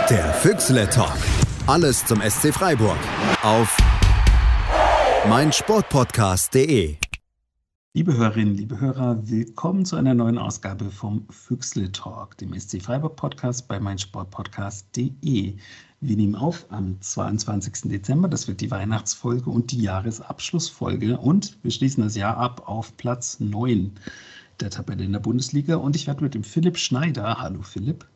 Der Füchsle Talk. Alles zum SC Freiburg auf meinsportpodcast.de. Liebe Hörerinnen, liebe Hörer, willkommen zu einer neuen Ausgabe vom Füchsle Talk, dem SC Freiburg Podcast bei meinsportpodcast.de. Wir nehmen auf am 22. Dezember, das wird die Weihnachtsfolge und die Jahresabschlussfolge, und wir schließen das Jahr ab auf Platz 9 der Tabelle in der Bundesliga, und ich werde mit dem Philipp Schneider, hallo Philipp.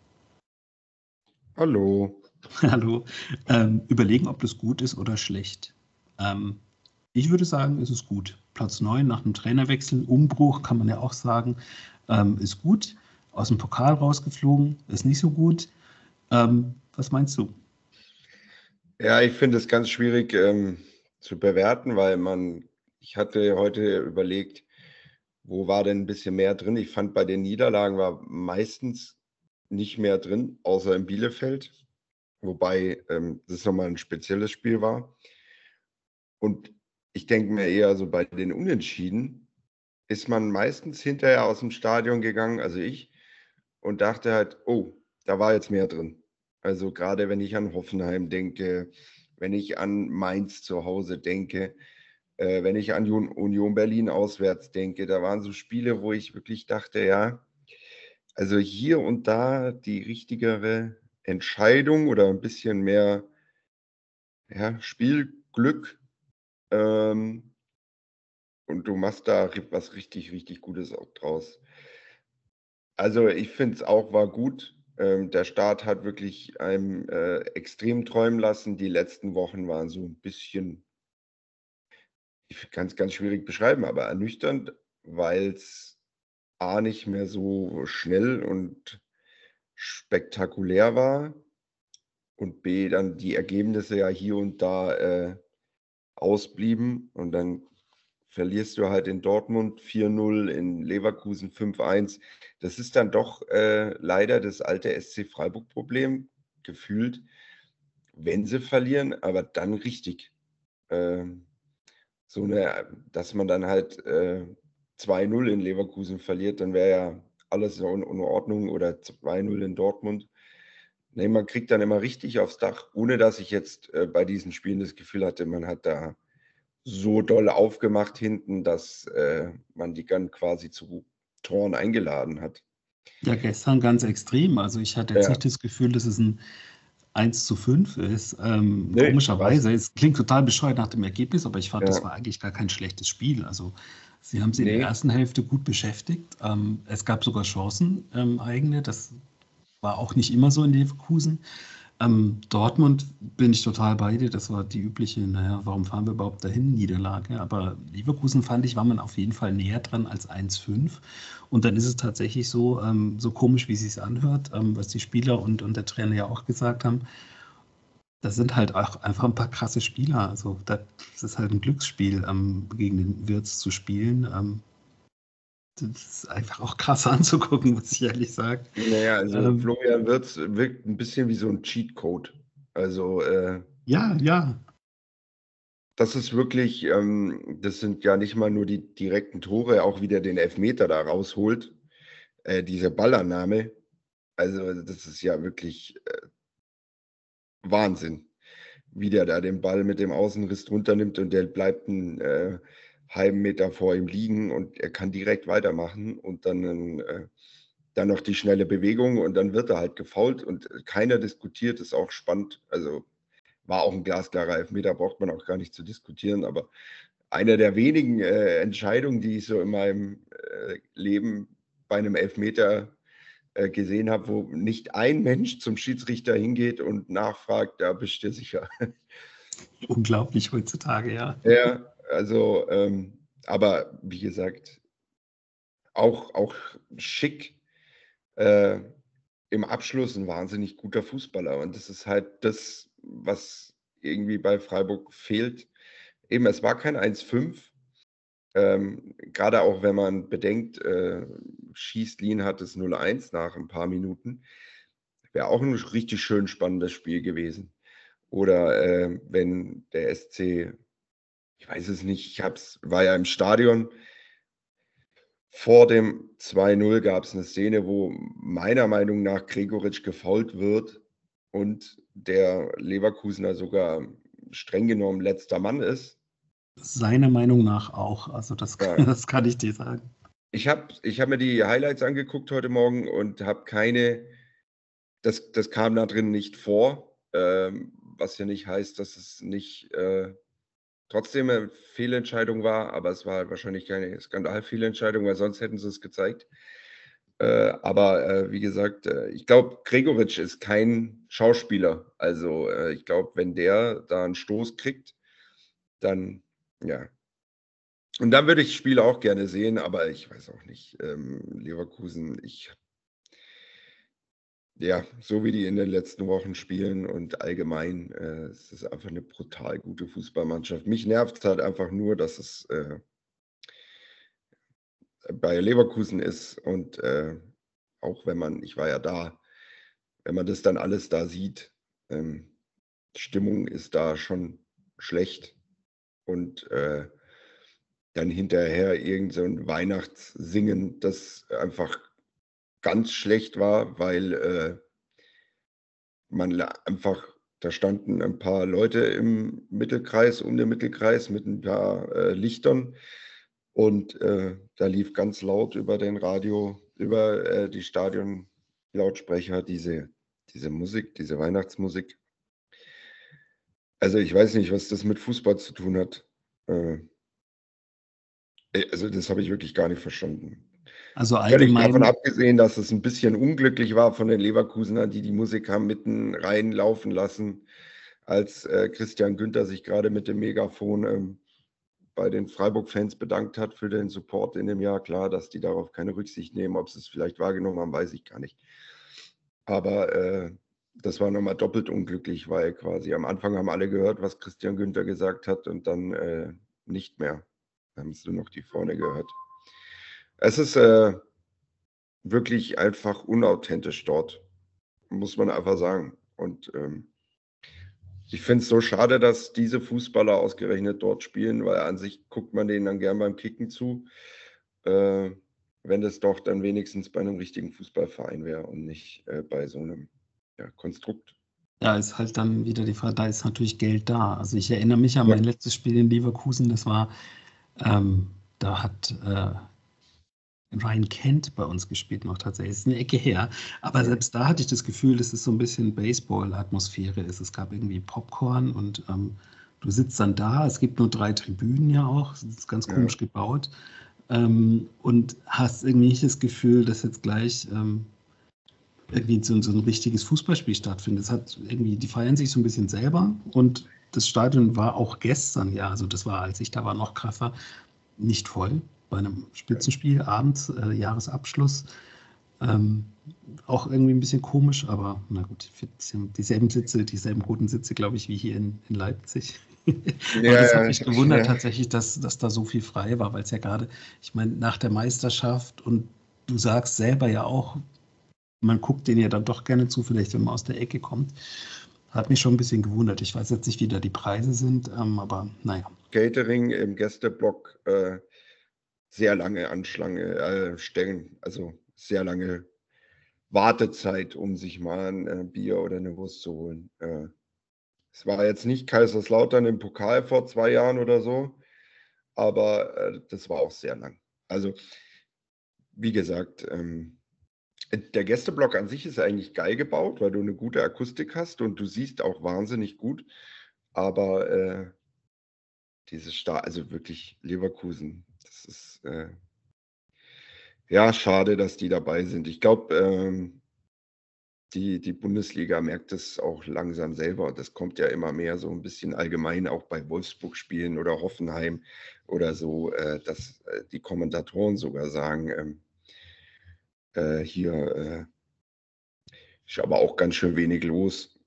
Hallo. Hallo, überlegen, ob das gut ist oder schlecht. Ich würde sagen, es ist gut. Platz 9 nach einem Trainerwechsel, Umbruch kann man ja auch sagen, ist gut. Aus dem Pokal rausgeflogen, ist nicht so gut. Was meinst du? Ja, ich finde es ganz schwierig zu bewerten, weil ich hatte heute überlegt, wo war denn ein bisschen mehr drin? Ich fand, bei den Niederlagen war meistens nicht mehr drin, außer in Bielefeld, wobei das nochmal ein spezielles Spiel war. Und ich denke mir eher so, bei den Unentschieden ist man meistens hinterher aus dem Stadion gegangen, also ich, und dachte halt, oh, da war jetzt mehr drin. Also gerade wenn ich an Hoffenheim denke, wenn ich an Mainz zu Hause denke, wenn ich an Union Berlin auswärts denke, da waren so Spiele, wo ich wirklich dachte, ja, also hier und da die richtigere Entscheidung oder ein bisschen mehr, ja, Spielglück, und du machst da was richtig, richtig Gutes auch draus. Also ich finde es auch war gut. Der Start hat wirklich einem extrem träumen lassen. Die letzten Wochen waren so ein bisschen, ich kann es ganz schwierig beschreiben, aber ernüchternd, weil es A nicht mehr so schnell und spektakulär war und B dann die Ergebnisse ja hier und da ausblieben, und dann verlierst du halt in Dortmund 4-0, in Leverkusen 5-1. Das ist dann doch leider das alte SC Freiburg-Problem, gefühlt, wenn sie verlieren, aber dann richtig. Dass man dann halt 2-0 in Leverkusen verliert, dann wäre ja alles in Ordnung, oder 2-0 in Dortmund. Nee, man kriegt dann immer richtig aufs Dach, ohne dass ich jetzt bei diesen Spielen das Gefühl hatte, man hat da so doll aufgemacht hinten, dass man die dann quasi zu Toren eingeladen hat. Ja, gestern ganz extrem. Also ich hatte jetzt Ja, nicht das Gefühl, dass es ein 1:5 ist. nee, was? Komischerweise, es klingt total bescheuert nach dem Ergebnis, aber ich fand, das Ja, war eigentlich gar kein schlechtes Spiel. Also sie haben sie in der nee, ersten Hälfte gut beschäftigt. Es gab sogar Chancen, eigene. Das war auch nicht immer so in Leverkusen. Dortmund bin ich total bei dir. Das war die übliche, naja, warum fahren wir überhaupt dahin, Niederlage. Aber Leverkusen, fand ich, war man auf jeden Fall näher dran als 1:5. Und dann ist es tatsächlich so, so komisch, wie es sich anhört, was die Spieler und der Trainer ja auch gesagt haben. Das sind halt auch einfach ein paar krasse Spieler. Also das ist halt ein Glücksspiel, gegen den Wirtz zu spielen. Das ist einfach auch krass anzugucken, muss ich ehrlich sagen. naja, also Ähm, Florian Wirtz wirkt ein bisschen wie so ein Cheatcode. Also ja, ja. das ist wirklich, das sind ja nicht mal nur die direkten Tore, auch wieder den Elfmeter da rausholt, diese Ballannahme. Also das ist ja wirklich Wahnsinn, wie der da den Ball mit dem Außenriss runternimmt und der bleibt einen halben Meter vor ihm liegen und er kann direkt weitermachen, und dann noch die schnelle Bewegung, und dann wird er halt gefoult und keiner diskutiert, ist auch spannend. Also war auch ein glasklarer Elfmeter, braucht man auch gar nicht zu diskutieren, aber eine der wenigen Entscheidungen, die ich so in meinem Leben bei einem Elfmeter gesehen habe, wo nicht ein Mensch zum Schiedsrichter hingeht und nachfragt, da bist du dir sicher. Unglaublich heutzutage, ja. Ja, also, aber wie gesagt, auch schick, äh, im Abschluss ein wahnsinnig guter Fußballer, und das ist halt das, was irgendwie bei Freiburg fehlt. Eben, es war kein 1:5, grade auch wenn man bedenkt, Schießlin hat es 0:1 nach ein paar Minuten. Wäre auch ein richtig schön spannendes Spiel gewesen. Oder, wenn der SC, ich weiß es nicht, war ja im Stadion. Vor dem 2:0 gab es eine Szene, wo meiner Meinung nach Gregoritsch gefoult wird, und der Leverkusener sogar streng genommen letzter Mann ist. Seiner Meinung nach auch. Also das, Ja. das kann ich dir sagen. Ich hab mir die Highlights angeguckt heute Morgen und habe das kam da drin nicht vor, was ja nicht heißt, dass es nicht trotzdem eine Fehlentscheidung war, aber es war wahrscheinlich keine Skandalfehlentscheidung, weil sonst hätten sie es gezeigt. Aber wie gesagt, ich glaube, Gregoritsch ist kein Schauspieler. Also ich glaube, wenn der da einen Stoß kriegt, dann, ja. Und dann würde ich das Spiel auch gerne sehen, aber ich weiß auch nicht. Leverkusen, ja, so wie die in den letzten Wochen spielen und allgemein, es ist einfach eine brutal gute Fußballmannschaft. Mich nervt halt einfach nur, dass es bei Leverkusen ist und auch ich war ja da, wenn man das dann alles da sieht, die Stimmung ist da schon schlecht und dann hinterher irgend so ein Weihnachtssingen, das einfach ganz schlecht war, weil einfach, da standen ein paar Leute im Mittelkreis, um den Mittelkreis mit ein paar Lichtern und da lief ganz laut über die Stadionlautsprecher diese Musik, diese Weihnachtsmusik. Also ich weiß nicht, was das mit Fußball zu tun hat. Also das habe ich wirklich gar nicht verstanden. Also Völlig davon allgemein, abgesehen, dass es ein bisschen unglücklich war von den Leverkusenern, die Musik haben mitten reinlaufen lassen, als Christian Günther sich gerade mit dem Megafon bei den Freiburg-Fans bedankt hat für den Support in dem Jahr. Klar, dass die darauf keine Rücksicht nehmen, ob sie es vielleicht wahrgenommen haben, weiß ich gar nicht. Aber das war nochmal doppelt unglücklich, weil quasi am Anfang haben alle gehört, was Christian Günther gesagt hat und dann nicht mehr. Da haben sie nur noch die vorne gehört. Es ist wirklich einfach unauthentisch dort, muss man einfach sagen. Und ich finde es so schade, dass diese Fußballer ausgerechnet dort spielen, weil an sich guckt man denen dann gern beim Kicken zu, wenn das doch dann wenigstens bei einem richtigen Fußballverein wäre und nicht bei so einem Konstrukt. da ist halt dann wieder die Frage, da ist natürlich Geld da. Also ich erinnere mich an Ja. mein letztes Spiel in Leverkusen, das war, da hat Ryan Kent bei uns gespielt noch tatsächlich. Das ist eine Ecke her. Aber Ja. selbst da hatte ich das Gefühl, dass es so ein bisschen Baseball-Atmosphäre ist. Es gab irgendwie Popcorn und du sitzt dann da. Es gibt nur 3 Tribünen ja auch. Das ist ganz Ja. komisch gebaut. Und hast irgendwie nicht das Gefühl, dass jetzt gleich irgendwie so ein richtiges Fußballspiel stattfindet. Es hat irgendwie, die feiern sich so ein bisschen selber und das Stadion war auch gestern, ja, also das war, als ich da war, noch krasser, nicht voll bei einem Spitzenspiel abends, Jahresabschluss. Auch irgendwie ein bisschen komisch, aber na gut, dieselben roten Sitze, glaube ich, wie hier in Leipzig. Aber das hat mich gewundert tatsächlich, dass da so viel frei war, weil es ja gerade, ich meine, nach der Meisterschaft und du sagst selber ja auch, man guckt denen ja dann doch gerne zu, vielleicht wenn man aus der Ecke kommt. Hat mich schon ein bisschen gewundert. Ich weiß jetzt nicht, wie da die Preise sind, aber naja. Catering im Gästeblock sehr lange Anschlange stellen, also sehr lange Wartezeit, um sich mal ein Bier oder eine Wurst zu holen. Es war jetzt nicht Kaiserslautern im Pokal vor 2 Jahren oder so, aber das war auch sehr lang. Also wie gesagt, der Gästeblock an sich ist eigentlich geil gebaut, weil du eine gute Akustik hast und du siehst auch wahnsinnig gut. Aber also wirklich Leverkusen, das ist ja schade, dass die dabei sind. Ich glaube, die Bundesliga merkt es auch langsam selber. Das kommt ja immer mehr so ein bisschen allgemein auch bei Wolfsburg-Spielen oder Hoffenheim oder so, dass die Kommentatoren sogar sagen, hier ist aber auch ganz schön wenig los.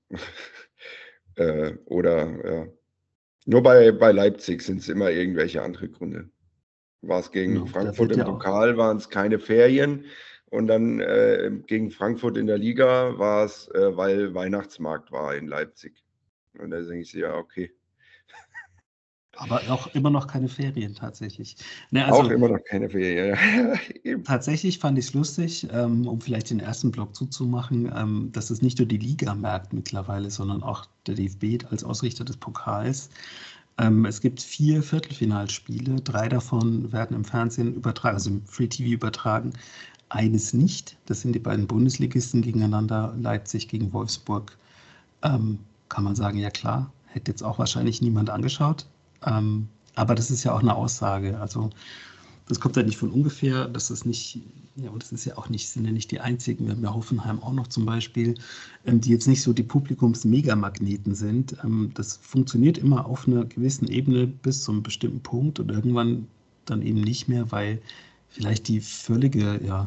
Oder nur bei Leipzig sind es immer irgendwelche andere Gründe. War es gegen Genau, da Frankfurt wird im ja auch, Pokal, waren es keine Ferien. Und dann gegen Frankfurt in der Liga war es, weil Weihnachtsmarkt war in Leipzig. Und da denke ich, ja, okay. Aber auch immer noch keine Ferien tatsächlich. Ne, Auch also immer noch keine Ferien. Ja, eben. tatsächlich fand ich es lustig, um vielleicht den ersten Block zuzumachen, dass es nicht nur die Liga merkt mittlerweile, sondern auch der DFB als Ausrichter des Pokals. Es gibt 4 Viertelfinalspiele, 3 davon werden im Fernsehen übertragen, also im Free TV übertragen. Eines nicht, das sind die beiden Bundesligisten gegeneinander, Leipzig gegen Wolfsburg. Kann man sagen, ja klar, hätte jetzt auch wahrscheinlich niemand angeschaut. Aber das ist ja auch eine Aussage. Also das kommt ja nicht von ungefähr, das ist nicht, ja, und das ist ja auch nicht, sind ja nicht die einzigen, wir haben ja Hoffenheim auch noch zum Beispiel, die jetzt nicht so die Publikums-Megamagneten sind. Das funktioniert immer auf einer gewissen Ebene bis zu einem bestimmten Punkt und irgendwann dann eben nicht mehr, weil vielleicht die völlige, ja,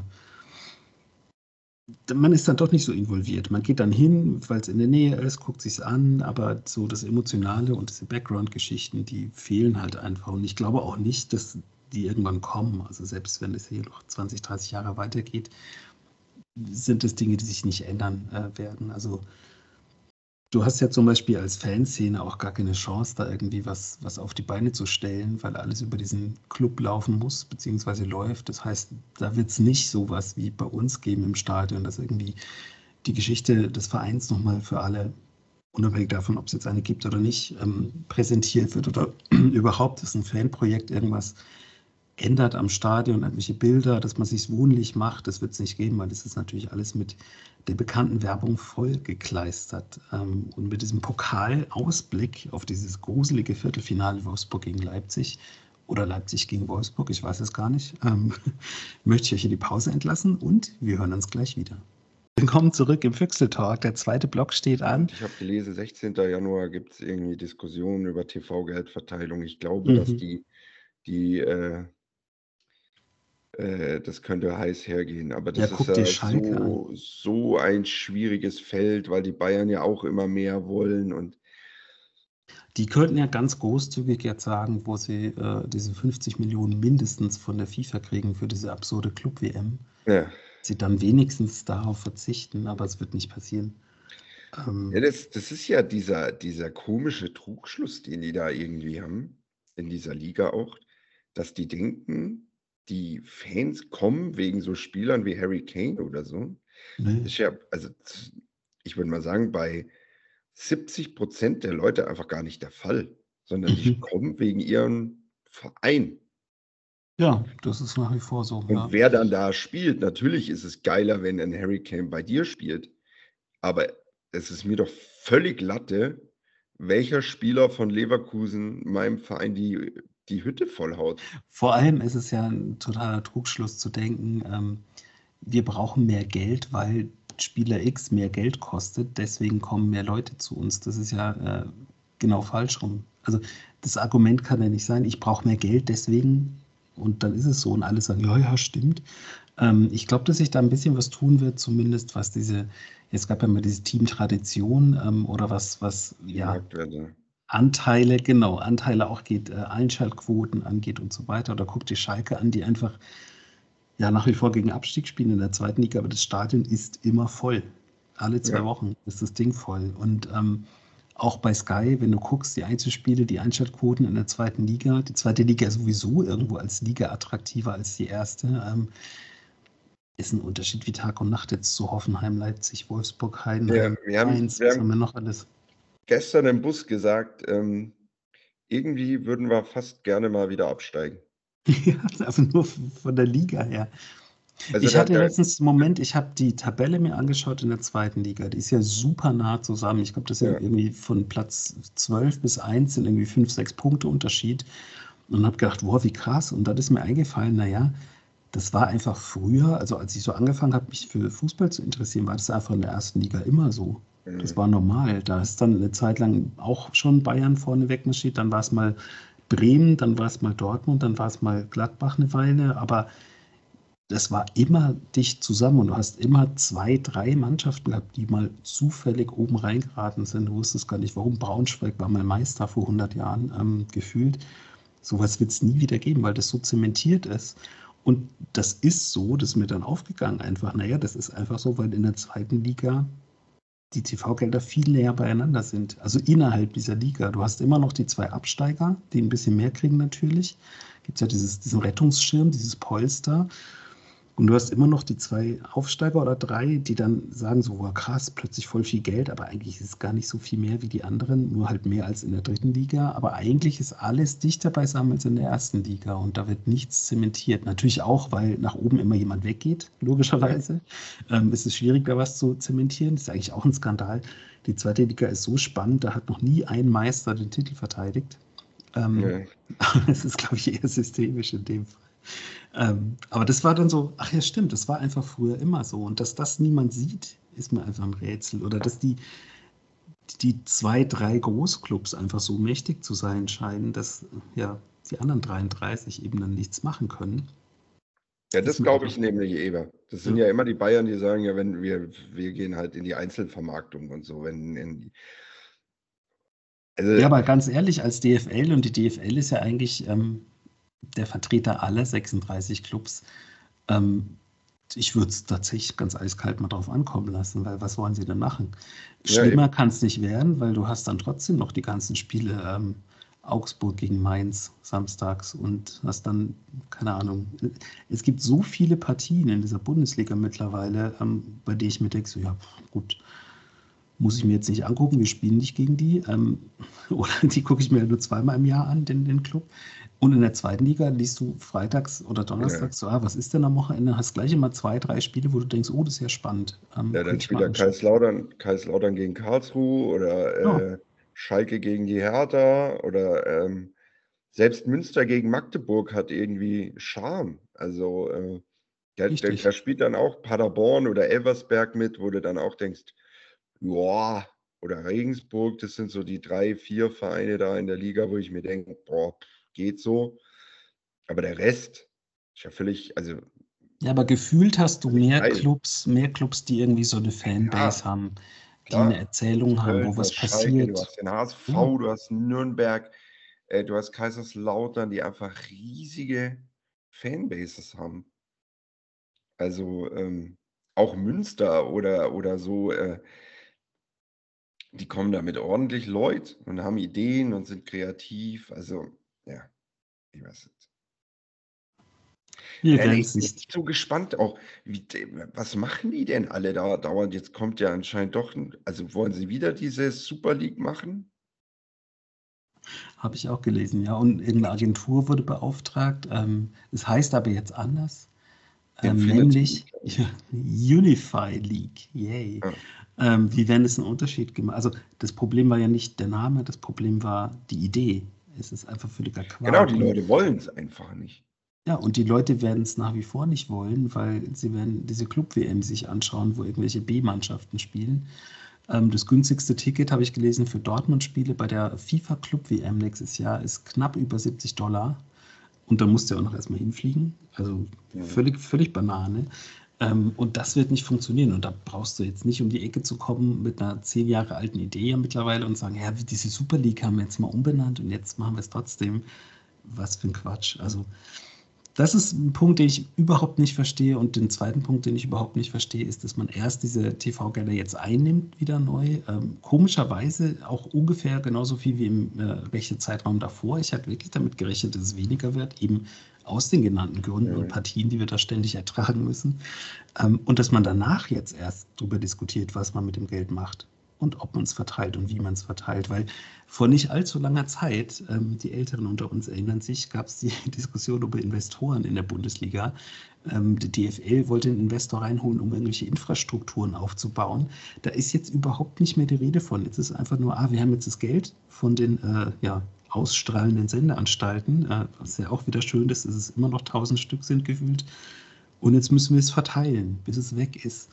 man ist dann doch nicht so involviert. Man geht dann hin, weil es in der Nähe ist, guckt sich's an, aber so das Emotionale und diese Background-Geschichten, die fehlen halt einfach. Und ich glaube auch nicht, dass die irgendwann kommen. Also selbst wenn es hier noch 20, 30 Jahre weitergeht, sind es Dinge, die sich nicht ändern werden. Also du hast ja zum Beispiel als Fanszene auch gar keine Chance, da irgendwie was auf die Beine zu stellen, weil alles über diesen Club laufen muss, beziehungsweise läuft. Das heißt, da wird es nicht sowas wie bei uns geben im Stadion, dass irgendwie die Geschichte des Vereins nochmal für alle, unabhängig davon, ob es jetzt eine gibt oder nicht, präsentiert wird oder überhaupt ist ein Fanprojekt irgendwas ändert am Stadion, irgendwelche Bilder, dass man sich wohnlich macht, das wird es nicht geben, weil das ist natürlich alles mit der bekannten Werbung vollgekleistert. Und mit diesem Pokalausblick auf dieses gruselige Viertelfinale Wolfsburg gegen Leipzig oder Leipzig gegen Wolfsburg, ich weiß es gar nicht, möchte ich euch in die Pause entlassen und wir hören uns gleich wieder. Willkommen zurück im Füchsel-Talk. Der zweite Block steht an. Ich habe gelesen, 16. Januar gibt es irgendwie Diskussionen über TV-Geldverteilung. Ich glaube, dass das könnte heiß hergehen. Aber Ja, das ist guck dir ja Schalke an. so ein schwieriges Feld, weil die Bayern ja auch immer mehr wollen. Und Die könnten ja ganz großzügig jetzt sagen, wo sie diese 50 Millionen mindestens von der FIFA kriegen für diese absurde Club-WM, ja, sie dann wenigstens darauf verzichten, aber es wird nicht passieren. ja das ist ja dieser komische Trugschluss, den die da irgendwie haben, in dieser Liga auch, dass die denken, die Fans kommen wegen so Spielern wie Harry Kane oder so. Ne? Ist ja, also ich würde mal sagen, bei 70% der Leute einfach gar nicht der Fall, sondern die kommen wegen ihrem Verein. Ja, das ist nach wie vor so. Und Ja. wer dann da spielt, natürlich ist es geiler, wenn ein Harry Kane bei dir spielt, aber es ist mir doch völlig Latte, welcher Spieler von Leverkusen meinem Verein die Hütte vollhaut. Vor allem ist es ja ein totaler Trugschluss zu denken, wir brauchen mehr Geld, weil Spieler X mehr Geld kostet, deswegen kommen mehr Leute zu uns. Das ist ja genau falsch rum. Also das Argument kann ja nicht sein, ich brauche mehr Geld, deswegen, und dann ist es so und alle sagen, ja, ja, stimmt. Ich glaube, dass sich da ein bisschen was tun wird, zumindest was es gab ja mal diese Teamtradition oder was, ja, Marktwerte. Anteile auch geht, Einschaltquoten angeht und so weiter. Oder guckt die Schalke an, die einfach ja nach wie vor gegen Abstieg spielen in der zweiten Liga, aber das Stadion ist immer voll. Alle 2 Ja. Wochen ist das Ding voll. Und auch bei Sky, wenn du guckst, die Einzelspiele, die Einschaltquoten in der zweiten Liga, die zweite Liga ist sowieso irgendwo als Liga attraktiver als die erste. Ist ein Unterschied wie Tag und Nacht jetzt zu Hoffenheim, Leipzig, Wolfsburg, Heidenheim, Wir haben Mainz, was haben wir noch alles? gestern im Bus gesagt, irgendwie würden wir fast gerne mal wieder absteigen. Ja, aber nur von der Liga her. Also Ich hatte letztens einen Moment, ich habe die Tabelle mir angeschaut in der zweiten Liga. Die ist ja super nah zusammen. Ich glaube, das sind Ja. irgendwie von Platz 12 bis 1 sind irgendwie 5, 6 Punkte Unterschied. Und habe gedacht, wow, wie krass. Und dann ist mir eingefallen, naja, das war einfach früher, also als ich so angefangen habe, mich für Fußball zu interessieren, war das einfach in der ersten Liga immer so. Das war normal. Da ist dann eine Zeit lang auch schon Bayern vorne wegmarschiert. Dann war es mal Bremen, dann war es mal Dortmund, dann war es mal Gladbach eine Weile. Aber das war immer dicht zusammen und du hast immer 2, 3 Mannschaften gehabt, die mal zufällig oben reingeraten sind. Du wusstest gar nicht, warum. Braunschweig war mal Meister vor 100 Jahren gefühlt. Sowas wird es nie wieder geben, weil das so zementiert ist. Und das ist so, das ist mir dann aufgegangen einfach. Naja, das ist einfach so, weil in der zweiten Liga die TV-Gelder viel näher beieinander sind. Also innerhalb dieser Liga. Du hast immer noch die 2 Absteiger, die ein bisschen mehr kriegen natürlich. Gibt es ja diesen Rettungsschirm, dieses Polster. Und du hast immer noch die 2 Aufsteiger oder 3, die dann sagen so, wow, krass, plötzlich voll viel Geld, aber eigentlich ist es gar nicht so viel mehr wie die anderen, nur halt mehr als in der 3. Liga. Aber eigentlich ist alles dichter beisammen als in der 1. Liga und da wird nichts zementiert. Natürlich auch, weil nach oben immer jemand weggeht, logischerweise. Es ist schwierig, da was zu zementieren. Das ist eigentlich auch ein Skandal. Die 2. Liga ist so spannend, da hat noch nie ein Meister den Titel verteidigt. Nee. Es ist, glaube ich, eher systemisch in dem Fall. Aber das war dann so, ach ja, stimmt, das war einfach früher immer so. Und dass das niemand sieht, ist mir einfach ein Rätsel. Oder dass die 2, 3 Großclubs einfach so mächtig zu sein scheinen, dass ja die anderen 33 eben dann nichts machen können. Ja, das Ist mir glaube einfach- ich nämlich eher. Das sind Ja. ja immer die Bayern, die sagen, ja, wenn wir gehen halt in die Einzelvermarktung und so. Also, Ja, aber ganz ehrlich, als DFL, und die DFL ist ja eigentlich der Vertreter aller 36 Clubs, ich würde es tatsächlich ganz eiskalt mal drauf ankommen lassen, weil was wollen sie denn machen? ja, Schlimmer eben. kann es nicht werden, weil du hast dann trotzdem noch die ganzen Spiele, Augsburg gegen Mainz samstags und hast dann, keine Ahnung, es gibt so viele Partien in dieser Bundesliga mittlerweile, bei denen ich mir denke, so, ja, gut, muss ich mir jetzt nicht angucken, wir spielen nicht gegen die. Oder die gucke ich mir nur 2-mal im Jahr an, den Club. Und in der 2. Liga liest du freitags oder Ja. donnerstags so, was ist denn am Wochenende? Hast gleich immer 2, 3 Spiele, wo du denkst, oh, das ist ja spannend. Ja, dann Könnte ich spielt mal er anschauen. Kaiserslautern gegen Karlsruhe oder Ja, Schalke gegen die Hertha oder selbst Münster gegen Magdeburg hat irgendwie Charme. Also da richtig. spielt dann auch Paderborn oder Elversberg mit, wo du dann auch denkst, ja, oder Regensburg, das sind so die 3, 4 Vereine da in der Liga, wo ich mir denke, boah, geht so. Aber der Rest ist ja völlig, also Ja, aber gefühlt hast du völlig geil. mehr Clubs, die irgendwie so eine Ja, Fanbase haben, die eine klar. Du hast Erzählung haben, Köln, wo du was hast Schalke, du passiert. hast den HSV, Ja, du hast Nürnberg, du hast Kaiserslautern, die einfach riesige Fanbases haben. Also auch Münster oder so, die kommen da mit ordentlich Leut und haben Ideen und sind kreativ. Also, ja, ich weiß nicht. wir Nein, werden ich es bin nicht. echt so gespannt auch, was machen die denn alle da dauernd? Jetzt kommt ja anscheinend doch, also wollen sie wieder diese Super League machen? Habe ich auch gelesen, ja. Und irgendeine Agentur wurde beauftragt. Es heißt aber jetzt anders, Infinity nämlich League. Also, Unify League. Yay. ja. Wie werden es einen Unterschied gemacht? Also das Problem war ja nicht der Name, das Problem war die Idee. Es ist einfach völliger Genau, Quark. die Leute wollen es einfach nicht. Ja, und die Leute werden es nach wie vor nicht wollen, weil sie werden diese Club-WM sich anschauen, wo irgendwelche B-Mannschaften spielen. Das günstigste Ticket, habe ich gelesen, für Dortmund-Spiele bei der FIFA Club-WM nächstes Jahr ist knapp über $70. Und da musst du ja auch noch erstmal hinfliegen. Also Mhm. völlig Banane. Und das wird nicht funktionieren. Und da brauchst du jetzt nicht um die Ecke zu kommen mit einer 10 Jahre alten Idee ja mittlerweile und sagen, ja, diese Super League haben wir jetzt mal umbenannt und jetzt machen wir es trotzdem. Was für ein Quatsch. Also das ist ein Punkt, den ich überhaupt nicht verstehe. Und den zweiten Punkt, den ich überhaupt nicht verstehe, ist, dass man erst diese TV-Gelder jetzt einnimmt, wieder neu. Komischerweise auch ungefähr genauso viel wie im Zeitraum davor. Ich hatte wirklich damit gerechnet, dass es weniger wird, eben aus den genannten Gründen und Mhm. Partien, die wir da ständig ertragen müssen. Und dass man danach jetzt erst darüber diskutiert, was man mit dem Geld macht und ob man es verteilt und wie man es verteilt. Weil vor nicht allzu langer Zeit, die Älteren unter uns erinnern sich, gab es die Diskussion über Investoren in der Bundesliga. Die DFL wollte einen Investor reinholen, um irgendwelche Infrastrukturen aufzubauen. Da ist jetzt überhaupt nicht mehr die Rede von. Jetzt ist einfach nur, wir haben jetzt das Geld von den ausstrahlenden Sendeanstalten, was ja auch wieder schön ist, dass es immer noch 1000 Stück sind gefühlt. Und jetzt müssen wir es verteilen, bis es weg ist.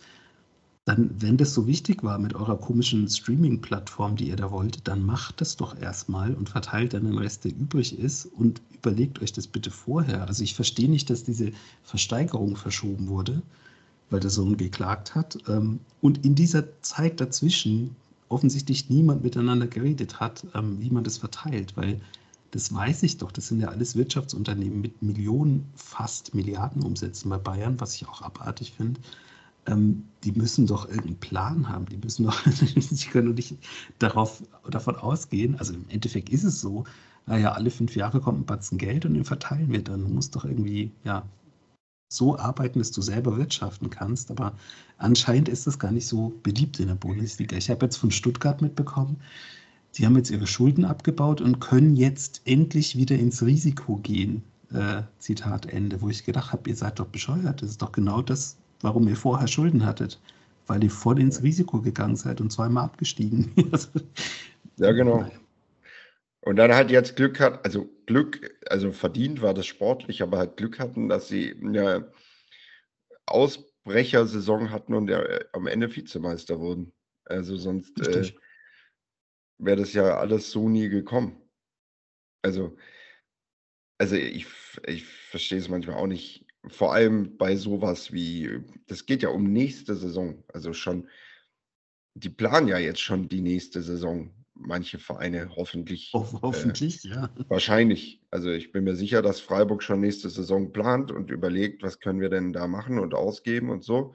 Dann, wenn das so wichtig war mit eurer komischen Streaming-Plattform, die ihr da wollt, dann macht das doch erstmal und verteilt dann den Rest, der übrig ist und überlegt euch das bitte vorher. Also ich verstehe nicht, dass diese Versteigerung verschoben wurde, weil der Sohn geklagt hat und in dieser Zeit dazwischen offensichtlich niemand miteinander geredet hat, wie man das verteilt, weil das weiß ich doch, das sind ja alles Wirtschaftsunternehmen mit Millionen, fast Milliarden Umsätzen bei Bayern, was ich auch abartig finde. die müssen doch irgendeinen Plan haben. Die können doch nicht davon ausgehen. Also im Endeffekt ist es so, naja, alle 5 Jahre kommt ein Batzen Geld und den verteilen wir dann. Du musst doch irgendwie, ja, so arbeiten, dass du selber wirtschaften kannst. Aber anscheinend ist das gar nicht so beliebt in der Bundesliga. Ich habe jetzt von Stuttgart mitbekommen, die haben jetzt ihre Schulden abgebaut und können jetzt endlich wieder ins Risiko gehen. Zitat Ende. Wo ich gedacht habe, ihr seid doch bescheuert. Das ist doch genau das, warum ihr vorher Schulden hattet. Weil ihr voll ins Risiko gegangen seid und zweimal abgestiegen. Ja, genau. Und dann halt jetzt Glück hat, also verdient war das sportlich, aber halt Glück hatten, dass sie eine Ausbrechersaison hatten und am Ende Vizemeister wurden. Also sonst wäre das ja alles so nie gekommen. Also ich verstehe es manchmal auch nicht, vor allem bei sowas wie, das geht ja um nächste Saison, also schon, die planen ja jetzt schon die nächste Saison, manche Vereine hoffentlich. Hoffentlich, ja. Wahrscheinlich. Also ich bin mir sicher, dass Freiburg schon nächste Saison plant und überlegt, was können wir denn da machen und ausgeben und so.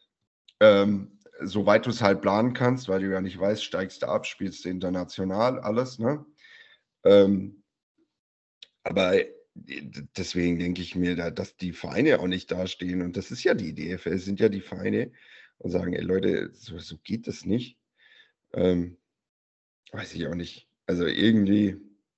Soweit du es halt planen kannst, weil du ja nicht weißt, steigst du ab, spielst du international, alles, ne? Aber deswegen denke ich mir, dass die Vereine auch nicht dastehen. Und das ist ja die DFL, sind ja die Vereine und sagen, ey Leute, so geht das nicht. Weiß ich auch nicht. Also irgendwie,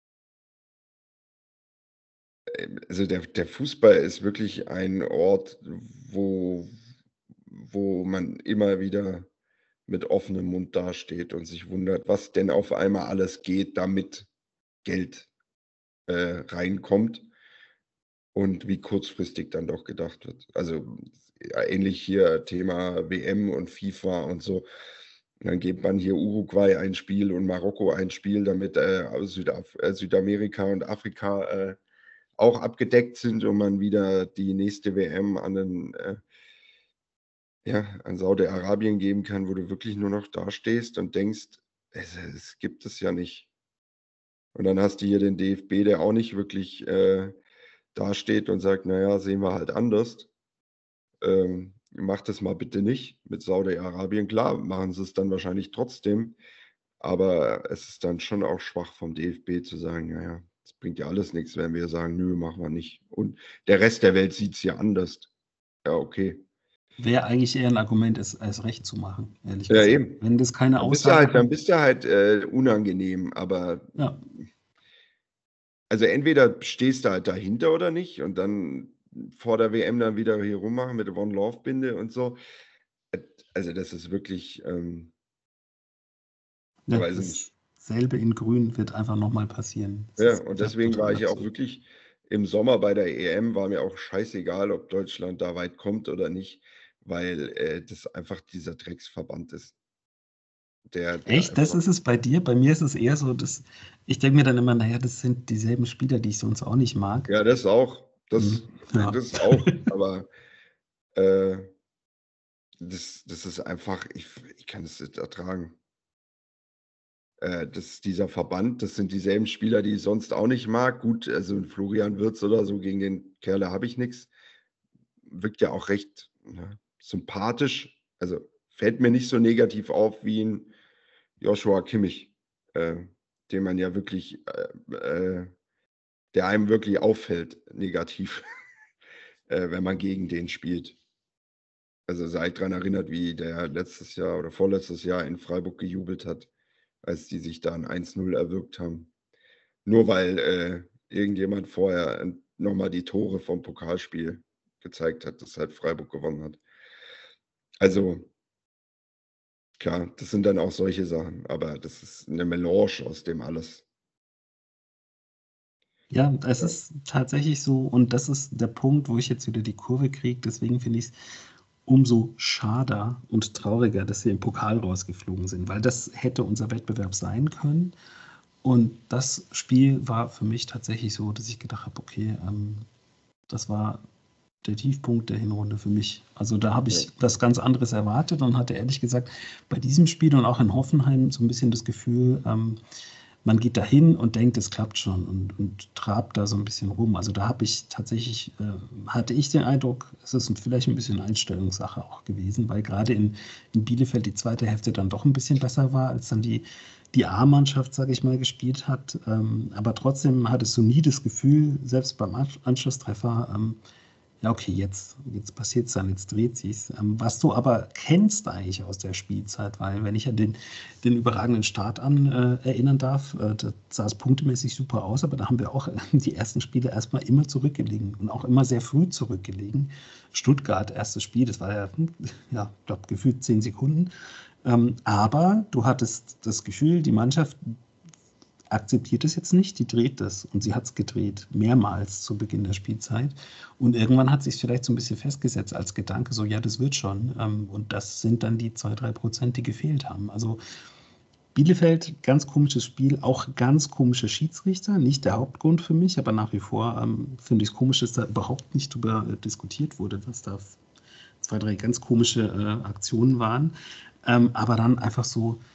also der Fußball ist wirklich ein Ort, wo man immer wieder mit offenem Mund dasteht und sich wundert, was denn auf einmal alles geht, damit Geld reinkommt und wie kurzfristig dann doch gedacht wird. Also ähnlich hier Thema WM und FIFA und so. Und dann gibt man hier Uruguay ein Spiel und Marokko ein Spiel, damit Südamerika und Afrika auch abgedeckt sind und man wieder die nächste WM an Saudi-Arabien geben kann, wo du wirklich nur noch dastehst und denkst, es gibt es ja nicht. Und dann hast du hier den DFB, der auch nicht wirklich dasteht und sagt, naja, sehen wir halt anders. Macht es mal bitte nicht mit Saudi-Arabien. Klar, machen sie es dann wahrscheinlich trotzdem, aber es ist dann schon auch schwach vom DFB zu sagen, naja, es bringt ja alles nichts, wenn wir sagen, nö, machen wir nicht. Und der Rest der Welt sieht es ja anders. Ja, okay. Wäre eigentlich eher ein Argument, es als recht zu machen, ehrlich Ja, gesagt. eben. Wenn das keine Aussage Dann bist du halt unangenehm, aber ja. Also entweder stehst du halt dahinter oder nicht und dann vor der WM dann wieder hier rummachen mit der One Love Binde und so. Also das ist wirklich, weiß ich nicht. Dasselbe in Grün wird einfach nochmal passieren. Ja, und deswegen war ich auch wirklich im Sommer bei der EM, war mir auch scheißegal, ob Deutschland da weit kommt oder nicht, weil das einfach dieser Drecksverband ist. Echt? Das ist es bei dir? Bei mir ist es eher so, dass ich denke mir dann immer, naja, das sind dieselben Spieler, die ich sonst auch nicht mag. Ja, das auch. Das auch. Aber das ist einfach, ich kann es nicht ertragen. Dieser Verband, das sind dieselben Spieler, die ich sonst auch nicht mag. Gut, also ein Florian Wirtz oder so, gegen den Kerl habe ich nichts. Wirkt ja auch recht sympathisch. Also fällt mir nicht so negativ auf wie ein Joshua Kimmich, den man ja wirklich, der einem wirklich auffällt, negativ, wenn man gegen den spielt. Also seid daran erinnert, wie der letztes Jahr oder vorletztes Jahr in Freiburg gejubelt hat, als die sich da ein 1-0 erwirkt haben. Nur weil irgendjemand vorher nochmal die Tore vom Pokalspiel gezeigt hat, dass halt Freiburg gewonnen hat. Also klar, das sind dann auch solche Sachen, aber das ist eine Melange aus dem alles. Ja, es ist tatsächlich so und das ist der Punkt, wo ich jetzt wieder die Kurve kriege. Deswegen finde ich es umso schader und trauriger, dass wir im Pokal rausgeflogen sind, weil das hätte unser Wettbewerb sein können. Und das Spiel war für mich tatsächlich so, dass ich gedacht habe, okay, das war der Tiefpunkt der Hinrunde für mich. Also da habe ich was ganz anderes erwartet und hatte ehrlich gesagt bei diesem Spiel und auch in Hoffenheim so ein bisschen das Gefühl, man geht da hin und denkt, es klappt schon und trabt da so ein bisschen rum. Also da habe ich tatsächlich, hatte ich den Eindruck, es ist vielleicht ein bisschen Einstellungssache auch gewesen, weil gerade in Bielefeld die zweite Hälfte dann doch ein bisschen besser war, als dann die A-Mannschaft, sage ich mal, gespielt hat. Aber trotzdem hattest du nie das Gefühl, selbst beim Anschlusstreffer, ja, okay, jetzt passiert es dann, jetzt dreht sich's. Was du aber kennst eigentlich aus der Spielzeit, weil wenn ich an den überragenden Start erinnern darf, da sah es punktemäßig super aus, aber da haben wir auch die ersten Spiele erstmal immer zurückgelegen und auch immer sehr früh zurückgelegen. Stuttgart, erstes Spiel, das war ja, ich glaube, gefühlt 10 Sekunden. Aber du hattest das Gefühl, die Mannschaft akzeptiert es jetzt nicht, die dreht das. Und sie hat es gedreht, mehrmals zu Beginn der Spielzeit. Und irgendwann hat sich vielleicht so ein bisschen festgesetzt als Gedanke, so ja, das wird schon. Und das sind dann die 2-3%, die gefehlt haben. Also Bielefeld, ganz komisches Spiel, auch ganz komische Schiedsrichter, nicht der Hauptgrund für mich, aber nach wie vor finde ich es komisch, dass da überhaupt nicht drüber diskutiert wurde, was da 2, 3 ganz komische Aktionen waren. Aber dann einfach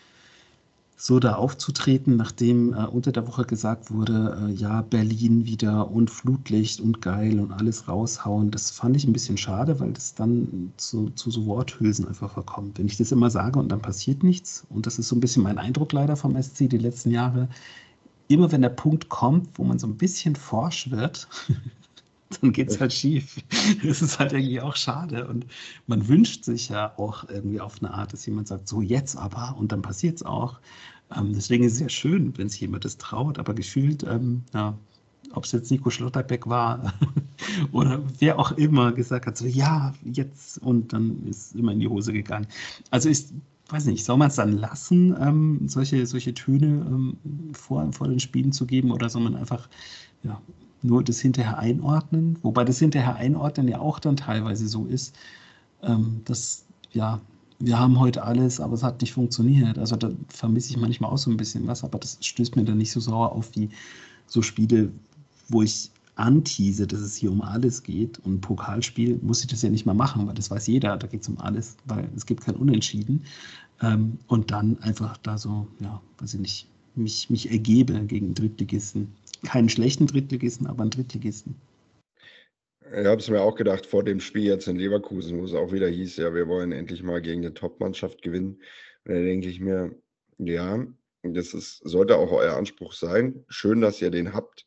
so da aufzutreten, nachdem unter der Woche gesagt wurde, ja, Berlin wieder und Flutlicht und geil und alles raushauen, das fand ich ein bisschen schade, weil das dann zu so Worthülsen einfach verkommt. Wenn ich das immer sage und dann passiert nichts, und das ist so ein bisschen mein Eindruck leider vom SC die letzten Jahre, immer wenn der Punkt kommt, wo man so ein bisschen forsch wird, dann geht es halt schief. Das ist halt irgendwie auch schade. Und man wünscht sich ja auch irgendwie auf eine Art, dass jemand sagt, so jetzt aber, und dann passiert es auch. Deswegen ist es ja schön, wenn sich jemand das traut, aber gefühlt, ja, ob es jetzt Nico Schlotterbeck war oder wer auch immer gesagt hat, so ja, jetzt, und dann ist immer in die Hose gegangen. Also ich weiß nicht, soll man es dann lassen, solche Töne vor den Spielen zu geben, oder soll man einfach ja, nur das hinterher einordnen? Wobei das hinterher einordnen ja auch dann teilweise so ist, dass, ja, wir haben heute alles, aber es hat nicht funktioniert. Also da vermisse ich manchmal auch so ein bisschen was, aber das stößt mir dann nicht so sauer auf wie so Spiele, wo ich antease, dass es hier um alles geht. Und ein Pokalspiel muss ich das ja nicht mal machen, weil das weiß jeder, da geht es um alles, weil es gibt kein Unentschieden. Und dann einfach da so, ja, weiß ich nicht, mich ergebe gegen Drittligisten. Keinen schlechten Drittligisten, aber einen Drittligisten. Ich habe es mir auch gedacht vor dem Spiel jetzt in Leverkusen, wo es auch wieder hieß, ja, wir wollen endlich mal gegen eine Top-Mannschaft gewinnen. Und da denke ich mir, ja, sollte auch euer Anspruch sein. Schön, dass ihr den habt.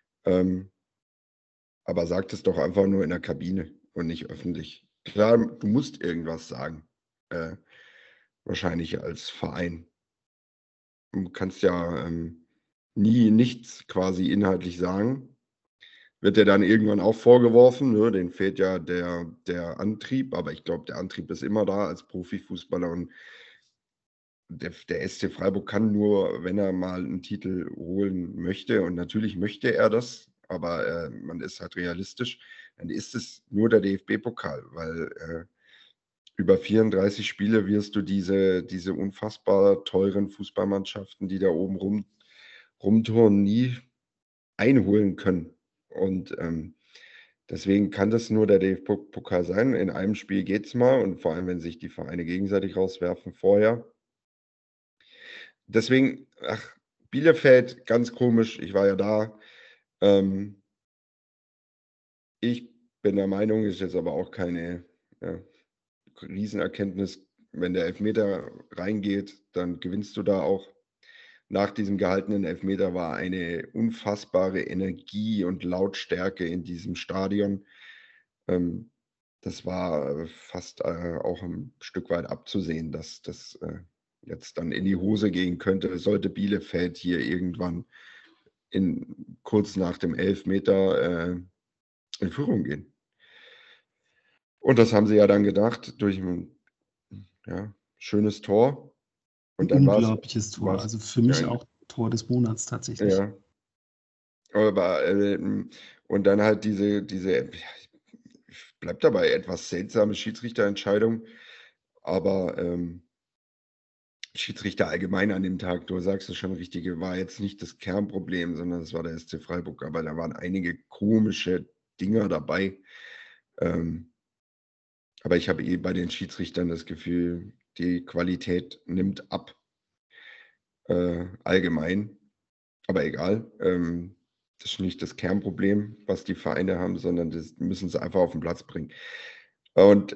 Aber sagt es doch einfach nur in der Kabine und nicht öffentlich. Klar, du musst irgendwas sagen. Wahrscheinlich als Verein. Du kannst ja nie nichts quasi inhaltlich sagen. Wird dir dann irgendwann auch vorgeworfen, ne? Denen fehlt ja der Antrieb, aber ich glaube, der Antrieb ist immer da als Profifußballer, und der SC Freiburg kann nur, wenn er mal einen Titel holen möchte, und natürlich möchte er das, aber man ist halt realistisch, dann ist es nur der DFB-Pokal, weil über 34 Spiele wirst du diese unfassbar teuren Fußballmannschaften, die da oben rumturnen, nie einholen können. Und deswegen kann das nur der DFB-Pokal sein. In einem Spiel geht es mal, und vor allem, wenn sich die Vereine gegenseitig rauswerfen vorher. Deswegen, Bielefeld, ganz komisch, ich war ja da. Ich bin der Meinung, ist jetzt aber auch keine Riesenerkenntnis, wenn der Elfmeter reingeht, dann gewinnst du da auch. Nach diesem gehaltenen Elfmeter war eine unfassbare Energie und Lautstärke in diesem Stadion. Das war fast auch ein Stück weit abzusehen, dass das jetzt dann in die Hose gehen könnte, sollte Bielefeld hier irgendwann kurz nach dem Elfmeter in Führung gehen. Und das haben sie ja dann gedacht durch ein schönes Tor. Und dann Unglaubliches Tor. Also für mich auch Tor des Monats tatsächlich. Ja. Aber und dann halt diese bleibt dabei, etwas seltsame Schiedsrichterentscheidung, aber Schiedsrichter allgemein an dem Tag, du sagst es schon richtig, war jetzt nicht das Kernproblem, sondern es war der SC Freiburg, aber da waren einige komische Dinger dabei. Aber ich habe bei den Schiedsrichtern das Gefühl, die Qualität nimmt ab, allgemein. Aber egal, das ist nicht das Kernproblem, was die Vereine haben, sondern das müssen sie einfach auf den Platz bringen. Und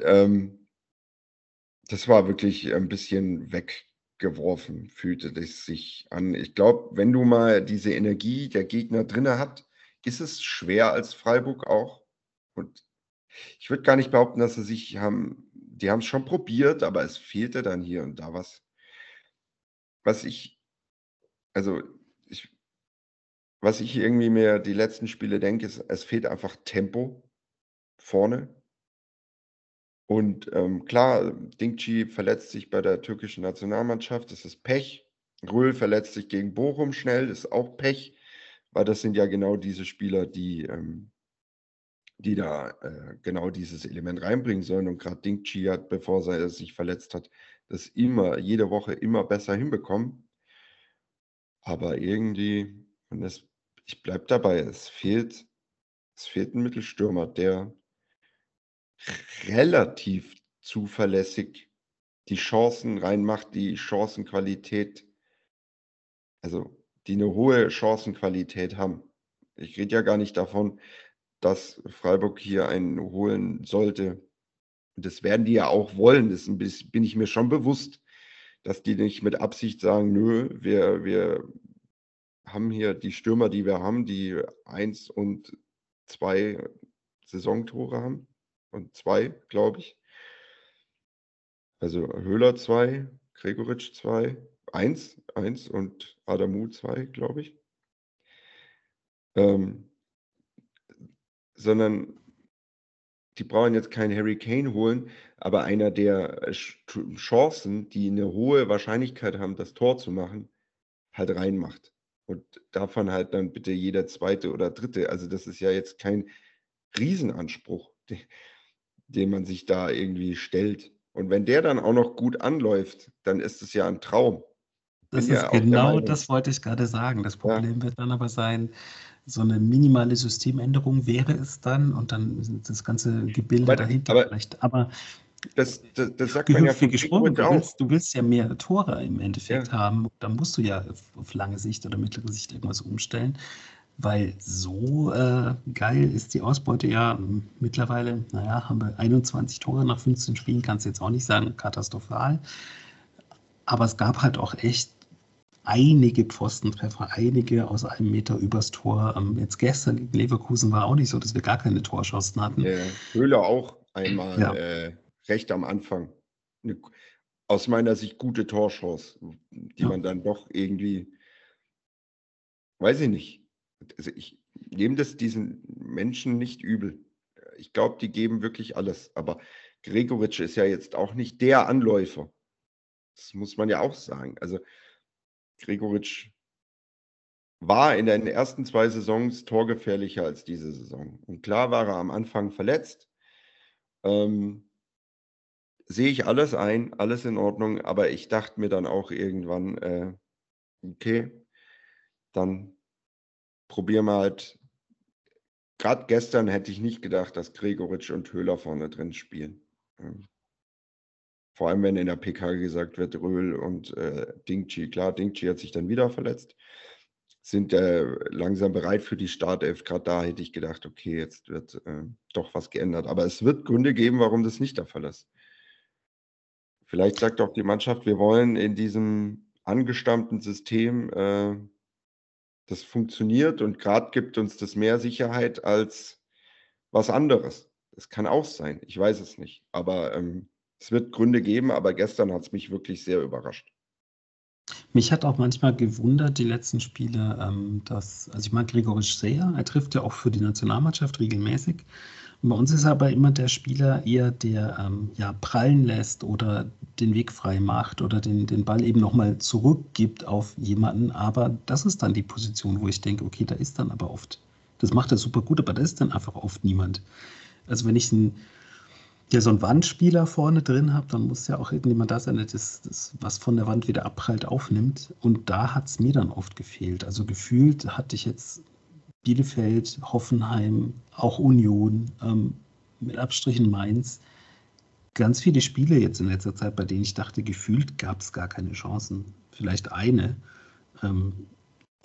das war wirklich ein bisschen weggeworfen, fühlte das sich an. Ich glaube, wenn du mal diese Energie der Gegner drinne hat, ist es schwer als Freiburg auch. Und ich würde gar nicht behaupten, dass die haben es schon probiert, aber es fehlte dann hier und da was. Was ich, also ich, was ich irgendwie mir die letzten Spiele denke, ist, es fehlt einfach Tempo vorne. Und klar, Dingchi verletzt sich bei der türkischen Nationalmannschaft, das ist Pech. Röhl verletzt sich gegen Bochum schnell, das ist auch Pech, weil das sind ja genau diese Spieler, die da genau dieses Element reinbringen sollen. Und gerade Dingchi hat, bevor er sich verletzt hat, das immer, jede Woche immer besser hinbekommen. Aber irgendwie, ich bleibe dabei, es fehlt ein Mittelstürmer, der relativ zuverlässig die Chancen reinmacht, die Chancenqualität, also die eine hohe Chancenqualität haben. Ich rede ja gar nicht davon, dass Freiburg hier einen holen sollte. Und das werden die ja auch wollen. Bin ich mir schon bewusst, dass die nicht mit Absicht sagen, nö, wir haben hier die Stürmer, die wir haben, die 1 und 2 Saisontore haben. Und 2, glaube ich. Also Höhler 2, Gregoritsch 2, 1 und Adamu 2, glaube ich. Sondern die brauchen jetzt keinen Harry Kane holen, aber einer, der Chancen, die eine hohe Wahrscheinlichkeit haben, das Tor zu machen, halt reinmacht. Und davon halt dann bitte jeder zweite oder dritte. Also das ist ja jetzt kein Riesenanspruch, den man sich da irgendwie stellt. Und wenn der dann auch noch gut anläuft, dann ist es ja ein Traum. Das Bin ist ja auch der genau Meinung. das wollte ich gerade sagen. Das Ja, Problem wird dann aber sein, so eine minimale Systemänderung wäre es dann und dann ist das ganze Gebilde dahinter aber vielleicht. Aber das sagt man ja wie von gesprochen, Gregoritsch auch. du willst ja mehr Tore im Ja, Endeffekt haben. Dann musst du ja auf lange Sicht oder mittlere Sicht irgendwas umstellen, weil so geil ist die Ausbeute ja mittlerweile. Naja, haben wir 21 Tore nach 15 Spielen, kannst du jetzt auch nicht sagen, katastrophal. Aber es gab halt auch echt einige Pfostentreffer, einige aus einem Meter übers Tor. Jetzt gestern gegen Leverkusen war auch nicht so, dass wir gar keine Torchancen hatten. Höhler auch einmal Ja. recht am Anfang. Aus meiner Sicht gute Torchance, die Ja. man dann doch irgendwie, weiß ich nicht. Also ich nehme das diesen Menschen nicht übel. Ich glaube, die geben wirklich alles. Aber Gregoritsch ist ja jetzt auch nicht der Anläufer. Das muss man ja auch sagen. Also Gregoritsch war in den ersten 2 Saisons torgefährlicher als diese Saison. Und klar war er am Anfang verletzt. Sehe ich alles ein, alles in Ordnung, aber ich dachte mir dann auch irgendwann, okay, dann probieren wir halt. Gerade gestern hätte ich nicht gedacht, dass Gregoritsch und Höhler vorne drin spielen. Vor allem, wenn in der PK gesagt wird, Röhl und Dingchi. Klar, Dingchi hat sich dann wieder verletzt. Sind langsam bereit für die Startelf. Gerade da hätte ich gedacht, okay, jetzt wird doch was geändert. Aber es wird Gründe geben, warum das nicht der Fall ist. Vielleicht sagt auch die Mannschaft, wir wollen in diesem angestammten System, das funktioniert und gerade gibt uns das mehr Sicherheit als was anderes. Das kann auch sein. Ich weiß es nicht. Aber es wird Gründe geben, aber gestern hat es mich wirklich sehr überrascht. Mich hat auch manchmal gewundert, die letzten Spiele, also ich mag Gregoritsch sehr, er trifft ja auch für die Nationalmannschaft regelmäßig. Und bei uns ist er aber immer der Spieler eher, der ja, prallen lässt oder den Weg frei macht oder den Ball eben nochmal zurückgibt auf jemanden. Aber das ist dann die Position, wo ich denke, okay, da ist dann aber oft, das macht er super gut, aber da ist dann einfach oft niemand. Also wenn ich so einen Wandspieler vorne drin habe, dann muss ja auch irgendjemand da sein, der das, was von der Wand wieder abprallt, aufnimmt. Und da hat es mir dann oft gefehlt. Also gefühlt hatte ich jetzt Bielefeld, Hoffenheim, auch Union, mit Abstrichen Mainz, ganz viele Spiele jetzt in letzter Zeit, bei denen ich dachte, gefühlt gab es gar keine Chancen. Vielleicht eine. Und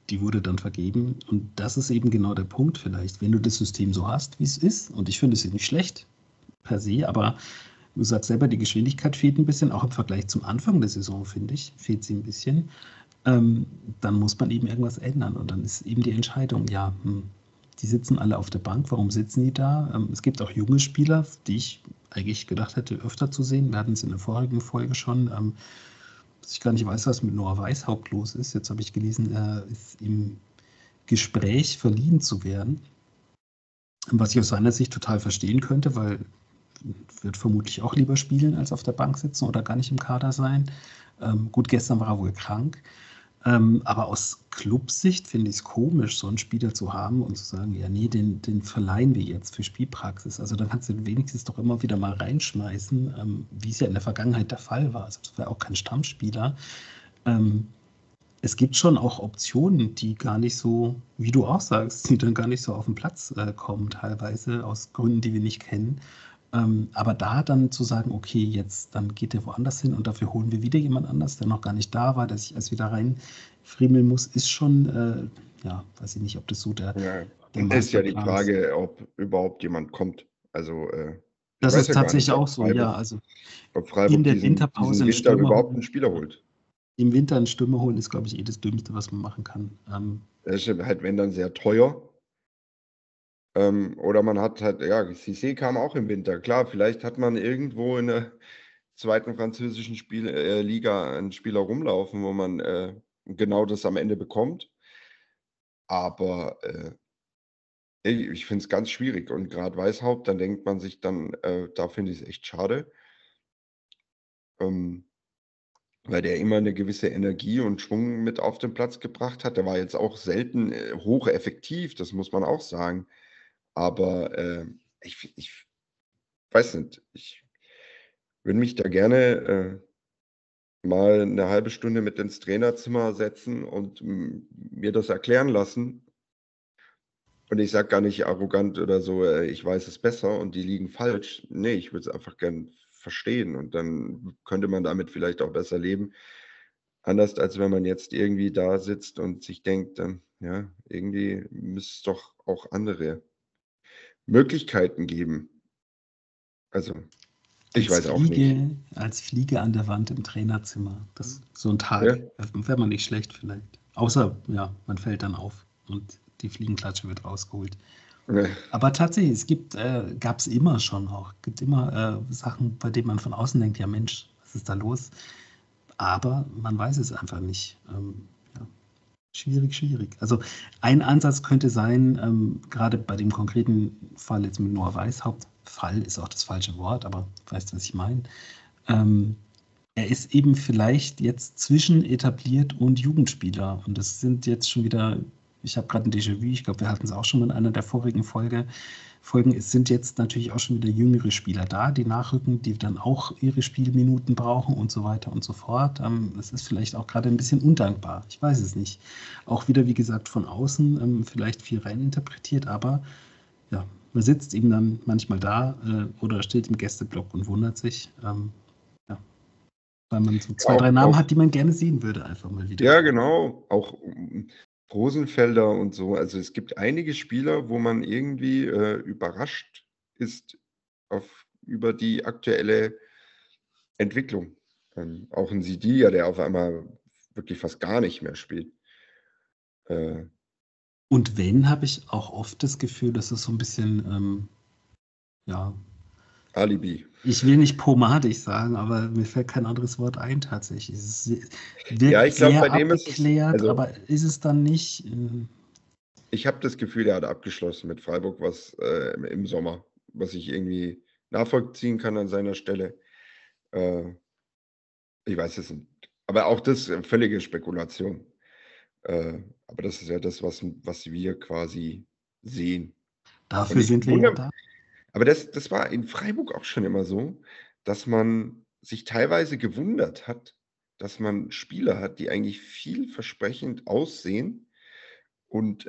die wurde dann vergeben. Und das ist eben genau der Punkt vielleicht, wenn du das System so hast, wie es ist. Und ich finde es ja nicht schlecht per se, aber du sagst selber, die Geschwindigkeit fehlt ein bisschen, auch im Vergleich zum Anfang der Saison, finde ich, fehlt sie ein bisschen. Dann muss man eben irgendwas ändern. Und dann ist eben die Entscheidung, ja, die sitzen alle auf der Bank, warum sitzen die da? Es gibt auch junge Spieler, die ich eigentlich gedacht hätte, öfter zu sehen. Wir hatten es in der vorigen Folge schon, dass ich gar nicht weiß, was mit Noah Weishaupt los ist. Jetzt habe ich gelesen, er ist im Gespräch, verliehen zu werden. Was ich aus seiner Sicht total verstehen könnte, weil wird vermutlich auch lieber spielen, als auf der Bank sitzen oder gar nicht im Kader sein. Gut, gestern war er wohl krank. Aber aus Clubsicht finde ich es komisch, so einen Spieler zu haben und zu sagen, ja nee, den verleihen wir jetzt für Spielpraxis. Also dann kannst du wenigstens doch immer wieder mal reinschmeißen, wie es ja in der Vergangenheit der Fall war. Also das war auch kein Stammspieler. Es gibt schon auch Optionen, die gar nicht so, wie du auch sagst, die dann gar nicht so auf den Platz kommen, teilweise aus Gründen, die wir nicht kennen. Aber da dann zu sagen, okay, jetzt dann geht der woanders hin und dafür holen wir wieder jemand anders, der noch gar nicht da war, der sich erst wieder reinfriemeln muss, ist schon, ja, weiß ich nicht, ob das so der Ist ja die Masterplan ist. Frage, ob überhaupt jemand kommt. Also ich Das weiß ist ja gar tatsächlich nicht, auch so, ja. Also ob in Freiburg der diesen Winterpause einen Winter Stürmer überhaupt holen, einen Spieler holt. im Winter einen Stürmer holen, ist, glaube ich, das Dümmste, was man machen kann. Das ist halt, wenn dann sehr teuer. Oder man hat halt, ja, Cissé kam auch im Winter. Klar, vielleicht hat man irgendwo in der zweiten französischen Liga einen Spieler rumlaufen, wo man genau das am Ende bekommt. Aber ich finde es ganz schwierig. Und gerade Weishaupt, dann denkt man sich dann, da finde ich es echt schade. Weil der immer eine gewisse Energie und Schwung mit auf den Platz gebracht hat. Der war jetzt auch selten hocheffektiv, das muss man auch sagen. Aber ich weiß nicht, ich würde mich da gerne mal eine halbe Stunde mit ins Trainerzimmer setzen und mir das erklären lassen. Und ich sage gar nicht arrogant oder so, ich weiß es besser und die liegen falsch. Nee, ich würde es einfach gern verstehen und dann könnte man damit vielleicht auch besser leben. Anders als wenn man jetzt irgendwie da sitzt und sich denkt, ja, irgendwie müsste es doch auch andere Möglichkeiten geben. Also, ich weiß auch nicht. Als Fliege an der Wand im Trainerzimmer. Das so ein Tag Ja, wäre man nicht schlecht vielleicht. Außer, ja, man fällt dann auf und die Fliegenklatsche wird rausgeholt. ja. Aber tatsächlich, gab es immer schon auch. Gibt immer Sachen, bei denen man von außen denkt, ja Mensch, was ist da los? Aber man weiß es einfach nicht. Ja. Schwierig. Also ein Ansatz könnte sein, gerade bei dem konkreten Fall jetzt mit Noah Weishaupt, Fall ist auch das falsche Wort, aber du weißt, was ich meine. Er ist eben vielleicht jetzt zwischen etabliert und Jugendspieler. Und das sind jetzt schon wieder, ich habe gerade ein Déjà-vu, ich glaube, wir hatten es auch schon in einer der vorigen Folgen. Es sind jetzt natürlich auch schon wieder jüngere Spieler da, die nachrücken, die dann auch ihre Spielminuten brauchen und so weiter und so fort. Es ist vielleicht auch gerade ein bisschen undankbar. Ich weiß es nicht. Auch wieder, wie gesagt, von außen vielleicht viel reininterpretiert, aber ja, man sitzt eben dann manchmal da oder steht im Gästeblock und wundert sich, ja, weil man so zwei, drei Namen hat, die man gerne sehen würde, einfach mal wieder. Ja, genau. Auch Rosenfelder und so. Also es gibt einige Spieler, wo man irgendwie überrascht ist über die aktuelle Entwicklung. Auch ein Sidiya, der auf einmal wirklich fast gar nicht mehr spielt. Und wenn, habe ich auch oft das Gefühl, dass es so ein bisschen, ja, Alibi. ich will nicht pomadig sagen, aber mir fällt kein anderes Wort ein tatsächlich. Es wirkt Ja, ich glaube, sehr bei dem ist es, abgeklärt, also aber ist es dann nicht? ich habe das Gefühl, er hat abgeschlossen mit Freiburg, was im Sommer, was ich irgendwie nachvollziehen kann an seiner Stelle. Ich weiß es nicht. Aber auch das völlige Spekulation. Aber das ist ja das, was wir quasi sehen. Dafür Und ich sind wir ja wundere, da. aber das war in Freiburg auch schon immer so, dass man sich teilweise gewundert hat, dass man Spieler hat, die eigentlich vielversprechend aussehen und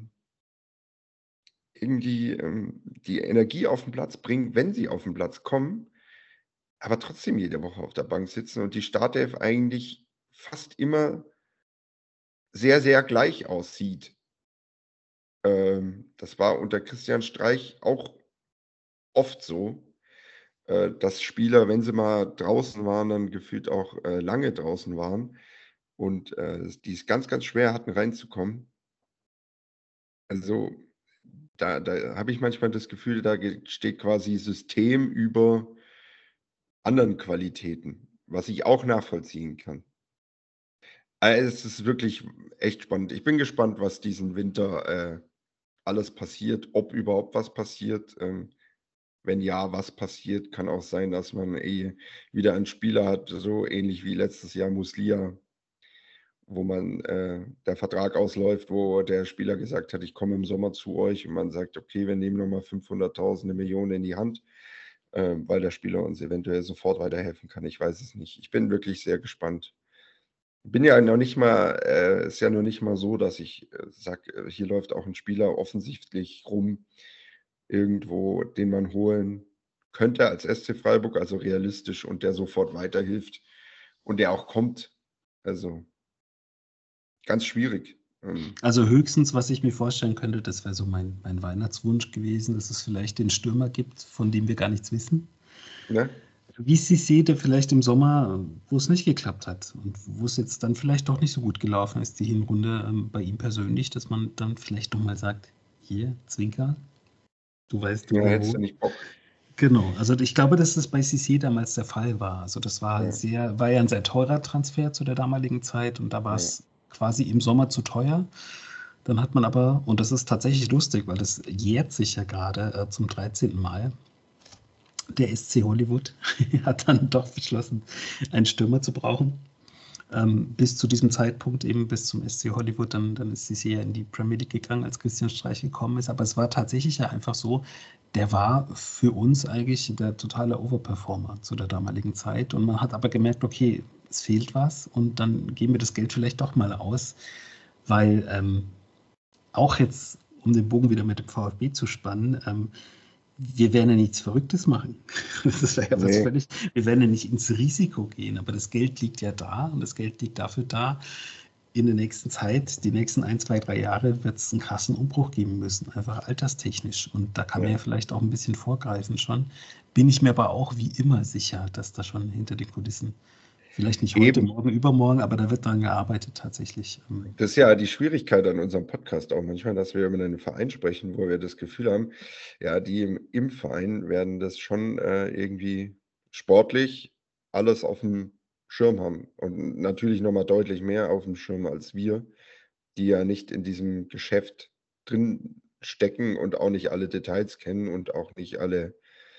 irgendwie die Energie auf den Platz bringen, wenn sie auf den Platz kommen, aber trotzdem jede Woche auf der Bank sitzen und die Startelf eigentlich fast immer sehr, sehr gleich aussieht. Das war unter Christian Streich auch oft so, dass Spieler, wenn sie mal draußen waren, dann gefühlt auch lange draußen waren und die es ganz, ganz schwer hatten, reinzukommen. Also da habe ich manchmal das Gefühl, da steht quasi System über anderen Qualitäten, was ich auch nachvollziehen kann. Es ist wirklich echt spannend. Ich bin gespannt, was diesen Winter alles passiert, ob überhaupt was passiert. Wenn ja, was passiert, kann auch sein, dass man wieder einen Spieler hat, so ähnlich wie letztes Jahr Muslia, wo der Vertrag ausläuft, wo der Spieler gesagt hat, ich komme im Sommer zu euch und man sagt, okay, wir nehmen nochmal 500.000, 1 Million in die Hand, weil der Spieler uns eventuell sofort weiterhelfen kann. Ich weiß es nicht. Ich bin wirklich sehr gespannt. Bin ja noch nicht mal, ist ja noch nicht mal so, dass ich sage, hier läuft auch ein Spieler offensichtlich rum, irgendwo, den man holen könnte als SC Freiburg, also realistisch und der sofort weiterhilft und der auch kommt. Also ganz schwierig. Also höchstens, was ich mir vorstellen könnte, das wäre so mein Weihnachtswunsch gewesen, dass es vielleicht den Stürmer gibt, von dem wir gar nichts wissen. Ne? Wie Cissé, der vielleicht im Sommer, wo es nicht geklappt hat und wo es jetzt dann vielleicht doch nicht so gut gelaufen ist, die Hinrunde bei ihm persönlich, dass man dann vielleicht nochmal sagt, hier, Zwinker, du weißt Ja, wo. hättest du nicht Bock. Genau, also ich glaube, dass das bei Cissé damals der Fall war. Also das war Ja. war ja ein sehr teurer Transfer zu der damaligen Zeit und da war es quasi im Sommer zu teuer. Dann hat man aber, und das ist tatsächlich lustig, weil das jährt sich ja gerade zum 13. Mal, der SC Hollywood hat dann doch beschlossen, einen Stürmer zu brauchen. Bis zu diesem Zeitpunkt, eben bis zum SC Hollywood, dann ist Cissé ja in die Premier League gegangen, als Christian Streich gekommen ist. Aber es war tatsächlich ja einfach so, der war für uns eigentlich der totale Overperformer zu der damaligen Zeit. Und man hat aber gemerkt, okay, es fehlt was und dann geben wir das Geld vielleicht doch mal aus, weil auch jetzt, um den Bogen wieder mit dem VfB zu spannen, wir werden ja nichts Verrücktes machen. Das wäre ja was völlig. Wir werden ja nicht ins Risiko gehen, aber das Geld liegt ja da und das Geld liegt dafür da. In der nächsten Zeit, die nächsten 1, 2, 3 Jahre, wird es einen krassen Umbruch geben müssen, einfach alterstechnisch. Und da kann man ja vielleicht auch ein bisschen vorgreifen schon. Bin ich mir aber auch wie immer sicher, dass da schon hinter den Kulissen, vielleicht nicht heute, morgen, übermorgen, aber da wird dran gearbeitet tatsächlich. Das ist ja die Schwierigkeit an unserem Podcast auch manchmal, dass wir mit einem Verein sprechen, wo wir das Gefühl haben, ja, die im Verein werden das schon irgendwie sportlich alles auf dem Schirm haben und natürlich nochmal deutlich mehr auf dem Schirm als wir, die ja nicht in diesem Geschäft drin stecken und auch nicht alle Details kennen und auch nicht alle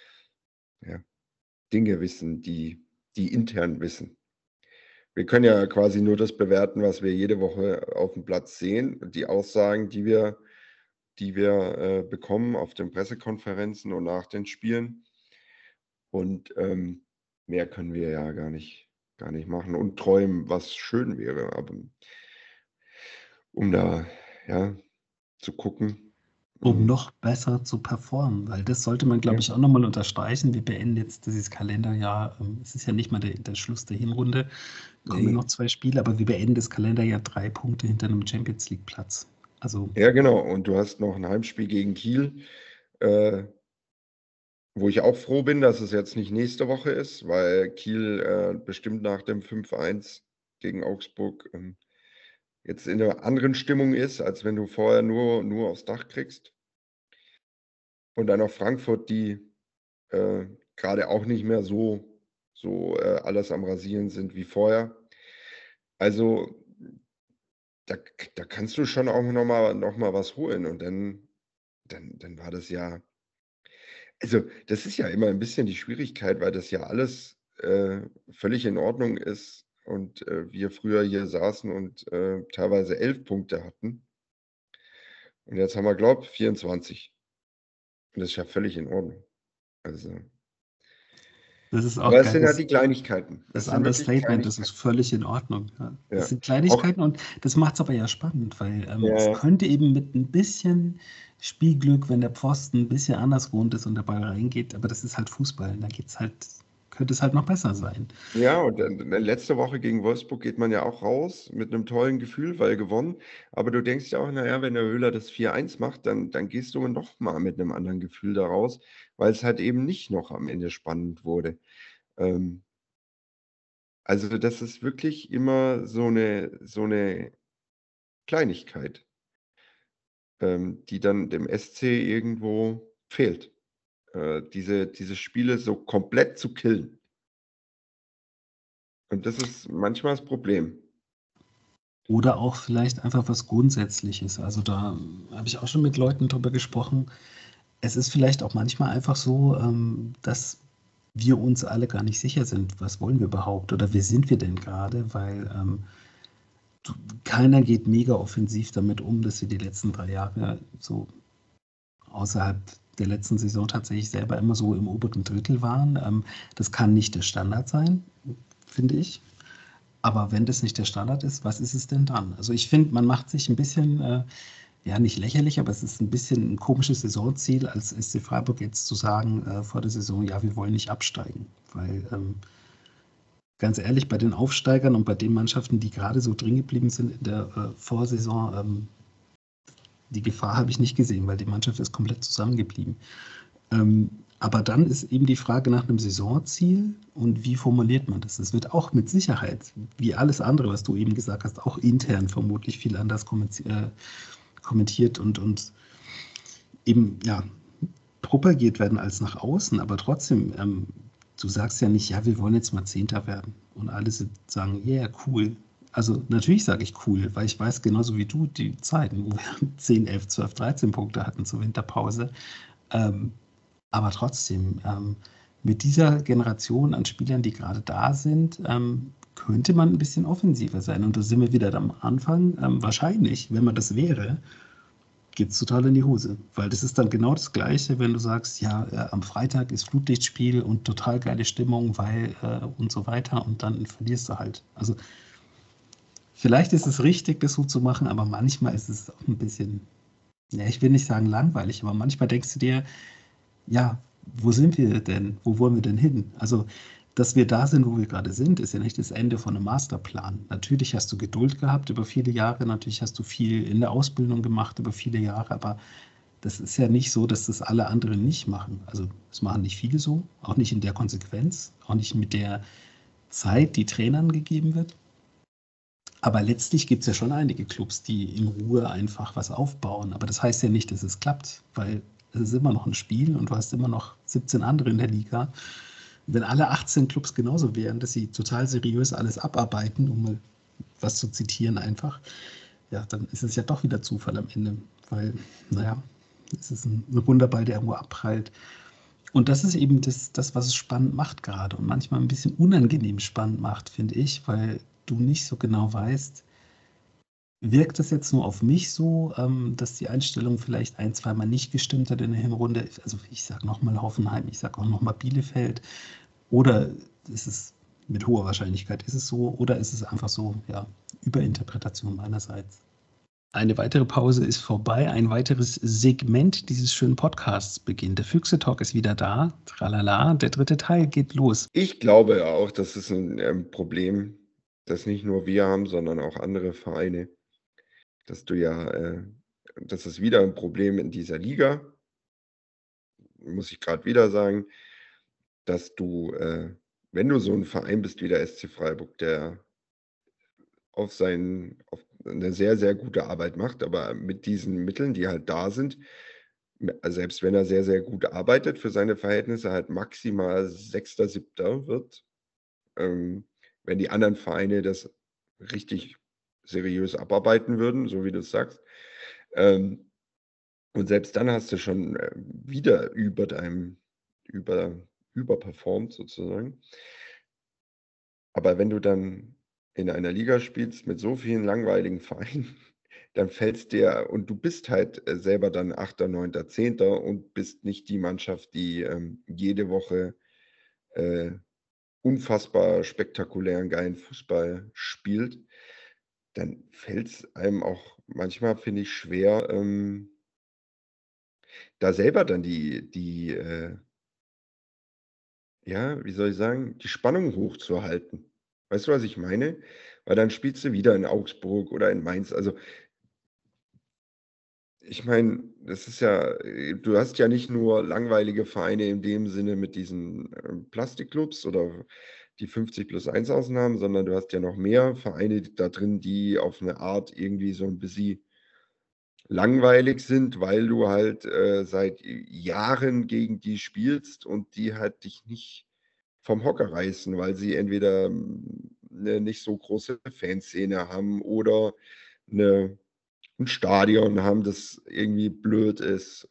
Dinge wissen, die intern wissen. Wir können ja quasi nur das bewerten, was wir jede Woche auf dem Platz sehen, die Aussagen, die wir bekommen auf den Pressekonferenzen und nach den Spielen. Und mehr können wir ja gar nicht machen und träumen, was schön wäre. Aber um da zu gucken. Um noch besser zu performen, weil das sollte man, glaube ich, auch nochmal unterstreichen. Wir beenden jetzt dieses Kalenderjahr, es ist ja nicht mal der Schluss der Hinrunde, kommen noch 2 Spiele, aber wir beenden das Kalenderjahr 3 Punkte hinter einem Champions-League-Platz. Also, ja, genau. Und du hast noch ein Heimspiel gegen Kiel, wo ich auch froh bin, dass es jetzt nicht nächste Woche ist, weil Kiel bestimmt nach dem 5-1 gegen Augsburg jetzt in einer anderen Stimmung ist, als wenn du vorher nur aufs Dach kriegst. Und dann noch Frankfurt, die gerade auch nicht mehr so alles am Rasieren sind wie vorher. Also da kannst du schon auch noch mal was holen und dann war das ja, also das ist ja immer ein bisschen die Schwierigkeit, weil das ja alles völlig in Ordnung ist und wir früher hier saßen und teilweise 11 Punkte hatten. Und jetzt haben wir, glaube ich, 24. Und das ist ja völlig in Ordnung. Also, das ist auch aber es geil. sind ja die Kleinigkeiten. Das sind wirklich Understatement, das ist völlig in Ordnung. Ja. Ja. Das sind Kleinigkeiten und das macht es aber ja spannend, weil es könnte eben mit ein bisschen Spielglück, wenn der Pfosten ein bisschen anders rund ist und der Ball reingeht, aber das ist halt Fußball. Da geht es halt könnte es halt noch besser sein. Ja, und dann letzte Woche gegen Wolfsburg geht man ja auch raus mit einem tollen Gefühl, weil gewonnen. Aber du denkst ja auch, na ja, wenn der Höhler das 4-1 macht, dann gehst du noch mal mit einem anderen Gefühl da raus, weil es halt eben nicht noch am Ende spannend wurde. Ähm, also das ist wirklich immer so eine Kleinigkeit, die dann dem SC irgendwo fehlt. Diese Spiele so komplett zu killen. Und das ist manchmal das Problem. Oder auch vielleicht einfach was Grundsätzliches. Also da habe ich auch schon mit Leuten drüber gesprochen. Es ist vielleicht auch manchmal einfach so, dass wir uns alle gar nicht sicher sind, was wollen wir überhaupt oder wer sind wir denn gerade, weil keiner geht mega offensiv damit um, dass wir die letzten 3 Jahre so außerhalb der letzten Saison tatsächlich selber immer so im oberen Drittel waren. Das kann nicht der Standard sein, finde ich. Aber wenn das nicht der Standard ist, was ist es denn dann? Also ich finde, man macht sich ein bisschen, ja nicht lächerlich, aber es ist ein bisschen ein komisches Saisonziel, als SC Freiburg jetzt zu sagen vor der Saison, ja, wir wollen nicht absteigen. Weil ganz ehrlich, bei den Aufsteigern und bei den Mannschaften, die gerade so drin geblieben sind in der Vorsaison, die Gefahr habe ich nicht gesehen, weil die Mannschaft ist komplett zusammengeblieben. Aber dann ist eben die Frage nach einem Saisonziel und wie formuliert man das? Es wird auch mit Sicherheit, wie alles andere, was du eben gesagt hast, auch intern vermutlich viel anders kommentiert und eben ja propagiert werden als nach außen. Aber trotzdem, du sagst ja nicht, ja, wir wollen jetzt mal Zehnter werden. Und alle sagen, ja, yeah, cool. Also natürlich sage ich cool, weil ich weiß genauso wie du die Zeiten, wo wir 10, 11, 12, 13 Punkte hatten zur Winterpause. Aber trotzdem, mit dieser Generation an Spielern, die gerade da sind, könnte man ein bisschen offensiver sein. Und da sind wir wieder am Anfang. Wahrscheinlich, wenn man das wäre, geht es total in die Hose. Weil das ist dann genau das Gleiche, wenn du sagst, ja, am Freitag ist Flutlichtspiel und total geile Stimmung, weil und so weiter. Und dann verlierst du halt. Also vielleicht ist es richtig, das so zu machen, aber manchmal ist es auch ein bisschen, ja, ich will nicht sagen langweilig, aber manchmal denkst du dir, ja, wo sind wir denn? Wo wollen wir denn hin? Also, dass wir da sind, wo wir gerade sind, ist ja nicht das Ende von einem Masterplan. Natürlich hast du Geduld gehabt über viele Jahre, natürlich hast du viel in der Ausbildung gemacht über viele Jahre, aber das ist ja nicht so, dass das alle anderen nicht machen. Also, es machen nicht viele so, auch nicht in der Konsequenz, auch nicht mit der Zeit, die Trainern gegeben wird. Aber letztlich gibt es ja schon einige Clubs, die in Ruhe einfach was aufbauen. Aber das heißt ja nicht, dass es klappt, weil es ist immer noch ein Spiel und du hast immer noch 17 andere in der Liga. Wenn alle 18 Clubs genauso wären, dass sie total seriös alles abarbeiten, um mal was zu zitieren einfach, ja, dann ist es ja doch wieder Zufall am Ende. Weil, naja, es ist ein Wunderball, der irgendwo abprallt. Und das ist eben das, was es spannend macht gerade und manchmal ein bisschen unangenehm spannend macht, finde ich, weil du nicht so genau weißt, wirkt das jetzt nur auf mich so, dass die Einstellung vielleicht ein, zweimal nicht gestimmt hat in der Hinrunde? Also ich sage nochmal Hoffenheim, ich sage auch nochmal Bielefeld. Oder ist es mit hoher Wahrscheinlichkeit, ist es so? Oder ist es einfach so, ja, Überinterpretation meinerseits? Eine weitere Pause ist vorbei. Ein weiteres Segment dieses schönen Podcasts beginnt. Der Füchse-Talk ist wieder da. Tralala, der dritte Teil geht los. Ich glaube auch, das ist ein Problem, das nicht nur wir haben, sondern auch andere Vereine, dass du ja das ist wieder ein Problem in dieser Liga, muss ich gerade wieder sagen, dass du, wenn du so ein Verein bist wie der SC Freiburg, der auf 'ne sehr, sehr gute Arbeit macht, aber mit diesen Mitteln, die halt da sind, selbst wenn er sehr, sehr gut arbeitet für seine Verhältnisse, halt maximal Sechster, Siebter wird. Ähm, wenn die anderen Vereine das richtig seriös abarbeiten würden, so wie du's sagst. Ähm, und selbst dann hast du schon, wieder über deinem über überperformt sozusagen. Aber wenn du dann in einer Liga spielst mit so vielen langweiligen Vereinen, dann fällt's dir und du bist halt, selber dann Achter, Neunter, Zehnter und bist nicht die Mannschaft, die, jede Woche, äh, unfassbar spektakulären, geilen Fußball spielt, dann fällt's einem auch manchmal, finde ich, schwer, da selber dann die, die, ja, wie soll ich sagen, die Spannung hochzuhalten. Weißt du, was ich meine? Weil dann spielst du wieder in Augsburg oder in Mainz. Also, ich meine, das ist ja du hast ja nicht nur langweilige Vereine in dem Sinne mit diesen, Plastikclubs oder die 50+1 Ausnahmen, sondern du hast ja noch mehr Vereine da drin, die auf eine Art irgendwie so ein bisschen langweilig sind, weil du halt, seit Jahren gegen die spielst und die halt dich nicht vom Hocker reißen, weil sie entweder 'ne nicht so große Fanszene haben oder 'ne 'n Stadion haben, das irgendwie blöd ist.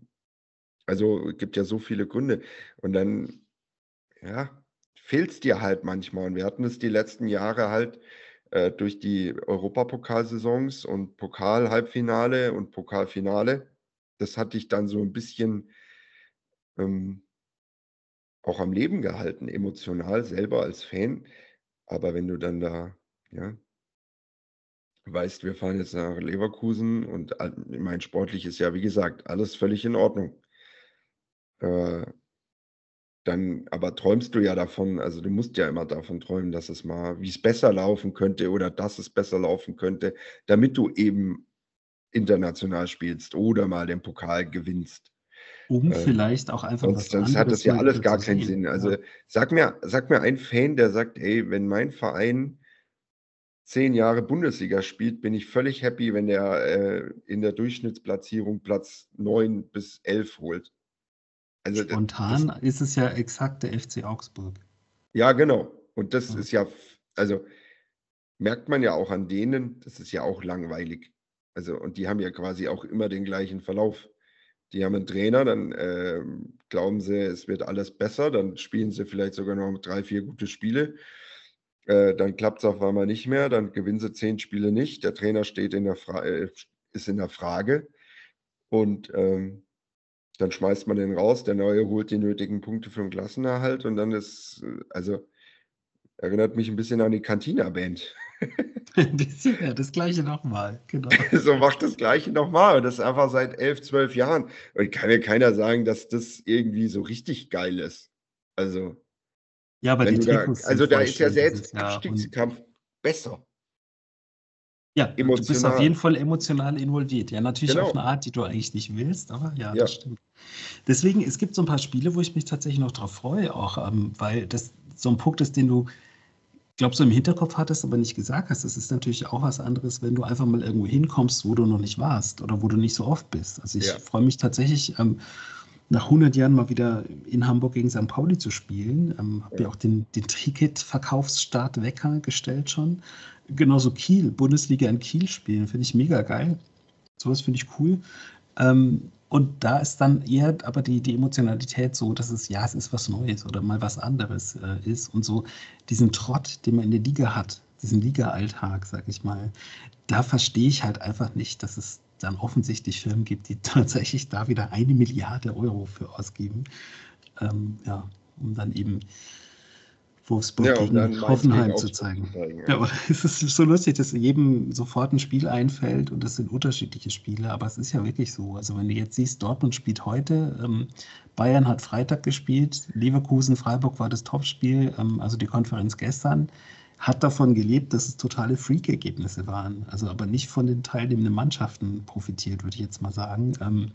Also, gibt ja so viele Gründe. Und dann, ja, fehlt's dir halt manchmal. Und wir hatten es die letzten Jahre halt, durch die Europapokalsaisons und Pokal-Halbfinale und Pokalfinale. Das hat dich dann so 'n bisschen, ähm, auch am Leben gehalten, emotional selber als Fan. Aber wenn du dann da, ja, weißt, wir fahren jetzt nach Leverkusen und ich meine, sportlich ist ja, wie gesagt, alles völlig in Ordnung. Äh, Dann aber träumst du ja davon, also, du musst ja immer davon träumen, dass es mal wie's besser laufen könnte oder dass es besser laufen könnte, damit du eben international spielst oder mal den Pokal gewinnst. Um Ähm, vielleicht auch einfach was sonst hat das anderes ja mal alles wieder gar zu keinen sehen. Sinn. Also, Ja. sag mir einen Fan, der sagt: „Ey, wenn mein Verein 10 Jahre Bundesliga spielt, bin ich völlig happy, wenn der, in der Durchschnittsplatzierung Platz 9 bis 11 holt." Also, das Spontan ist es ja exakt der FC Augsburg. ja, genau. Und das Ja. ist ja also, merkt man ja auch an denen, das ist ja auch langweilig. Also, und die haben ja quasi auch immer den gleichen Verlauf. Die haben 'n Trainer, dann, glauben sie, es wird alles besser, dann spielen sie vielleicht sogar noch 3, 4 gute Spiele. Dann klappt's auf einmal nicht mehr, dann gewinnen sie 10 Spiele nicht. Der Trainer steht in der ist in der Frage und, dann schmeißt man den raus, der Neue holt die nötigen Punkte für 'n Klassenerhalt und dann ist also, erinnert mich 'n bisschen an die Cantina-Band. Ein bisschen, ja, das Gleiche nochmal, genau. So, macht das Gleiche noch mal und das einfach seit 11, 12 Jahren. Und kann mir keiner sagen, dass das irgendwie so richtig geil ist. Also, Ja, aber wenn die du da Trikots sind also, da voll ist ja schön dieses selbst Jahr und Abstiegskampf besser, ja, du bist auf jeden emotional. Fall emotional involviert. Ja, natürlich auf 'ne Genau, Art, die du eigentlich nicht willst, aber ja, das ja. stimmt. Deswegen, es gibt so 'n paar Spiele, wo ich mich tatsächlich noch drauf freue auch, weil das so 'n Punkt ist, den du, glaube, so im Hinterkopf hattest, aber nicht gesagt hast. Das ist natürlich auch was anderes, wenn du einfach mal irgendwo hinkommst, wo du noch nicht warst oder wo du nicht so oft bist. Also, ich Ja, freue mich tatsächlich, nach 100 Jahren mal wieder in Hamburg gegen St. Pauli zu spielen. Habe ja. ja auch den Ticketverkaufsstart Wecker gestellt schon. Genauso Kiel, Bundesliga in Kiel spielen, finde ich mega geil. So was finde ich cool. Und da ist dann eher aber die Emotionalität so, dass es ja, es ist was Neues oder mal was anderes, ist und so diesen Trott, den man in der Liga hat, diesen Liga-Alltag, sage ich mal, da verstehe ich halt einfach nicht, dass es dann offensichtlich Firmen gibt, die tatsächlich da wieder 1 Milliarde Euro für ausgeben, ja, um dann eben Wolfsburg Ja, um gegen dann Mainz gegen Hoffenheim zu Augsburg zu zeigen. zeigen, Ja, ja. aber es ist so lustig, dass jedem sofort 'n Spiel einfällt und das sind unterschiedliche Spiele, aber es ist ja wirklich so. Also, wenn du jetzt siehst, Dortmund spielt heute, Bayern hat Freitag gespielt, Leverkusen, Freiburg war das Topspiel, also die Konferenz gestern, hat davon gelebt, dass es totale Freak-Ergebnisse waren. Also, aber nicht von den teilnehmenden Mannschaften profitiert, würde ich jetzt mal sagen.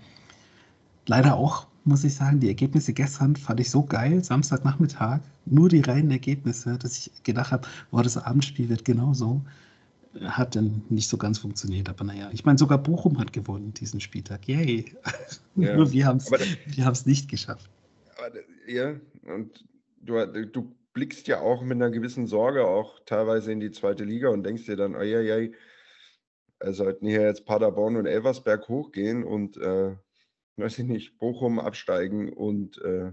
Leider auch, muss ich sagen, die Ergebnisse gestern fand ich so geil, Samstagnachmittag, nur die reinen Ergebnisse, dass ich gedacht habe: „Boah, das Abendspiel wird genauso." Hat dann nicht so ganz funktioniert, aber na ja. Ich meine, sogar Bochum hat gewonnen diesen Spieltag. Yay. Ja, Nur wir haben's aber da wir haben's nicht geschafft. aber d ja, und du blickst ja auch mit 'ner gewissen Sorge auch teilweise in die 2. Liga und denkst dir dann: „Ei, ei, ei, sollten hier jetzt Paderborn und Elversberg hochgehen und, weiß ich nicht, Bochum absteigen und,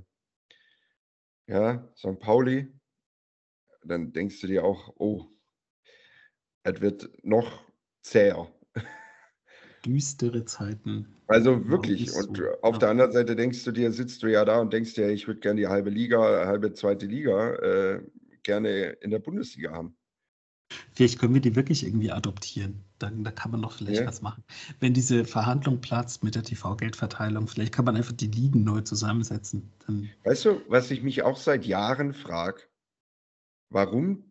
ja, St. Pauli", dann denkst du dir auch: „Oh, es wird noch zäher." Düstere Zeiten. Also Genau, wirklich. ist Und so, auf ja. der anderen Seite sitzt du ja da und denkst dir: „Ich würde gerne die halbe Liga halbe 2. Liga, gerne in der Bundesliga haben." Vielleicht können wir die wirklich irgendwie adoptieren. Da kann man doch vielleicht Ja. was machen. Wenn diese Verhandlung platzt mit der TV-Geldverteilung, vielleicht kann man einfach die Ligen neu zusammensetzen. Dann, Weißt du, was ich mich auch seit Jahren frage, warum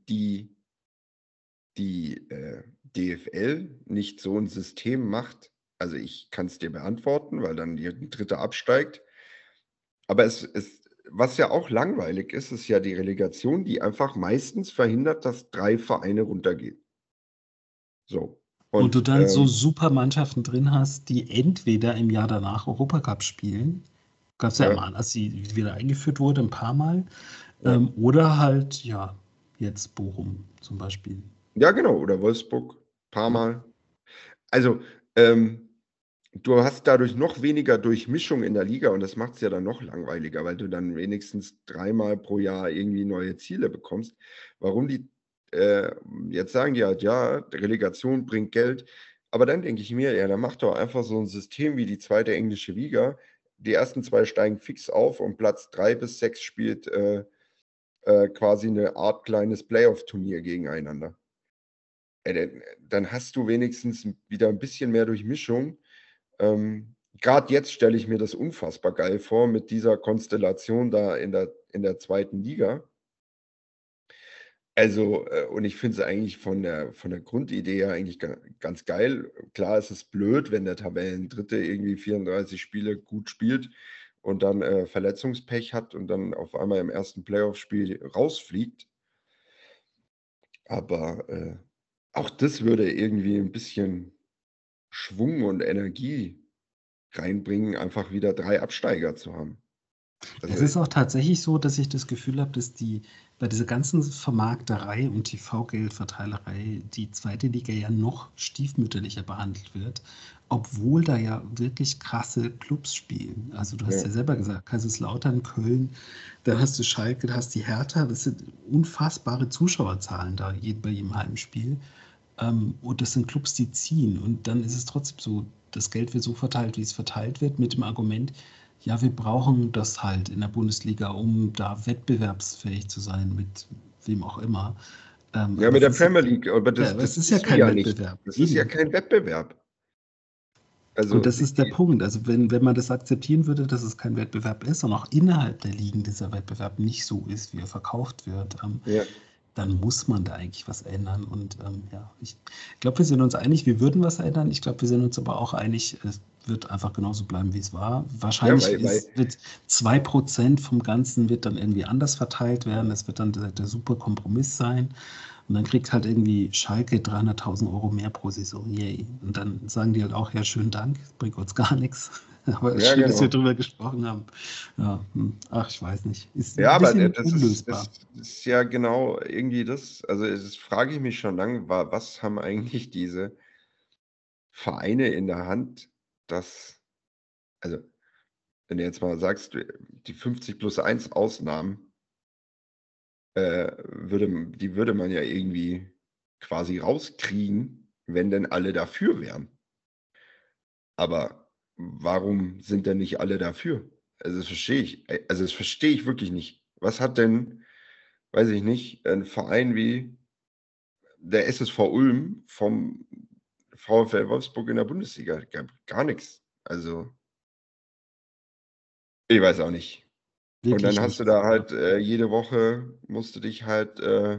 die DFL nicht so ein System macht? Also, ich kann es dir beantworten, weil dann ein Dritter absteigt. Aber was ja auch langweilig ist, ist ja die Relegation, die einfach meistens verhindert, dass 3 Vereine runtergehen. So. und du Und, dann so super Mannschaften drin hast, die entweder im Jahr danach Europacup spielen, gab es ja ja, mal, als sie wieder eingeführt wurde, ein paar Mal, ja. oder halt, ja, jetzt Bochum zum Beispiel. Ja, genau, oder Wolfsburg, Ja. paarmal. Also, du hast dadurch noch weniger Durchmischung in der Liga und das macht's ja dann noch langweiliger, weil du dann wenigstens dreimal pro Jahr irgendwie neue Ziele bekommst. Warum die, äh jetzt sagen die halt: „Ja, Relegation bringt Geld." Aber dann denke ich mir: „Ja, dann mach doch einfach so 'n System wie die zweite englische Liga. Die ersten 2 steigen fix auf und Platz 3 bis 6 spielt, quasi 'ne Art kleines Playoff-Turnier gegeneinander." Dann hast du wenigstens wieder 'n bisschen mehr Durchmischung. Grad jetzt stelle ich mir das unfassbar geil vor mit dieser Konstellation da in der zweiten Liga. Also, und ich finde es eigentlich von der Grundidee her eigentlich ganz geil. Klar, es ist blöd, wenn der Tabellendritte irgendwie 34 Spiele gut spielt und dann, Verletzungspech hat und dann auf einmal im ersten Playoff-Spiel rausfliegt. Aber, auch das würde irgendwie 'n bisschen Schwung und Energie reinbringen, einfach wieder 3 Absteiger zu haben. Also, Es ist auch tatsächlich so, dass ich das Gefühl habe, dass bei dieser ganzen Vermarkterei und TV-Geldverteilerei die zweite Liga ja noch stiefmütterlicher behandelt wird, obwohl da ja wirklich krasse Clubs spielen. Also du hast ja, ja selber gesagt, Kaiserslautern, Köln, dann hast du Schalke, da hast die Hertha, das sind unfassbare Zuschauerzahlen da bei jedem Heimspiel. Und das sind Clubs, die ziehen. Und dann ist es trotzdem so, das Geld wird so verteilt, wie es verteilt wird, mit dem Argument, ja, wir brauchen das halt in der Bundesliga, um da wettbewerbsfähig zu sein mit wem auch immer. ja, Aber mit es der ist, Premier League, aber ja, das aber es das ist ja siehst du kein ja nicht. Wettbewerb. Das ist ja Eben. kein Wettbewerb. Und Also, das ist der Punkt. Also wenn man das akzeptieren würde, dass es kein Wettbewerb ist und auch innerhalb der Ligen dieser Wettbewerb nicht so ist, wie er verkauft wird, ja, dann muss man da eigentlich was ändern. Und ja, ich glaube, wir sind uns einig, wir würden was ändern. Ich glaube, wir sind uns aber auch einig, es wird einfach genauso bleiben, wie es war. ja, Wahrscheinlich weil wird 2% vom Ganzen wird dann irgendwie anders verteilt werden. Das wird dann der super Kompromiss sein. Und dann kriegt halt irgendwie Schalke 300.000 Euro mehr pro Saison. Yay. Und dann sagen die halt auch, ja, schönen Dank, das bringt uns gar nichts. Aber ja, schön, dass wir genau. drüber gesprochen haben. Ja, ach, ich weiß nicht. Ist Ja, ein aber, bisschen das unlösbar. ist ja genau irgendwie das, also, das frage ich mich schon lange, was haben eigentlich diese Vereine in der Hand, dass, also, wenn du jetzt mal sagst, die 50+1 Ausnahmen, würde man ja irgendwie quasi rauskriegen, wenn denn alle dafür wären. Aber warum sind denn nicht alle dafür? Also, das verstehe ich wirklich nicht. Was hat denn, weiß ich nicht, ein Verein wie der SSV Ulm vom VfL Wolfsburg in der Bundesliga? Gar nix. Also, ich weiß auch nicht. Und dann Wirklich hast du nichts. da Ja. halt, jede Woche musst du dich halt,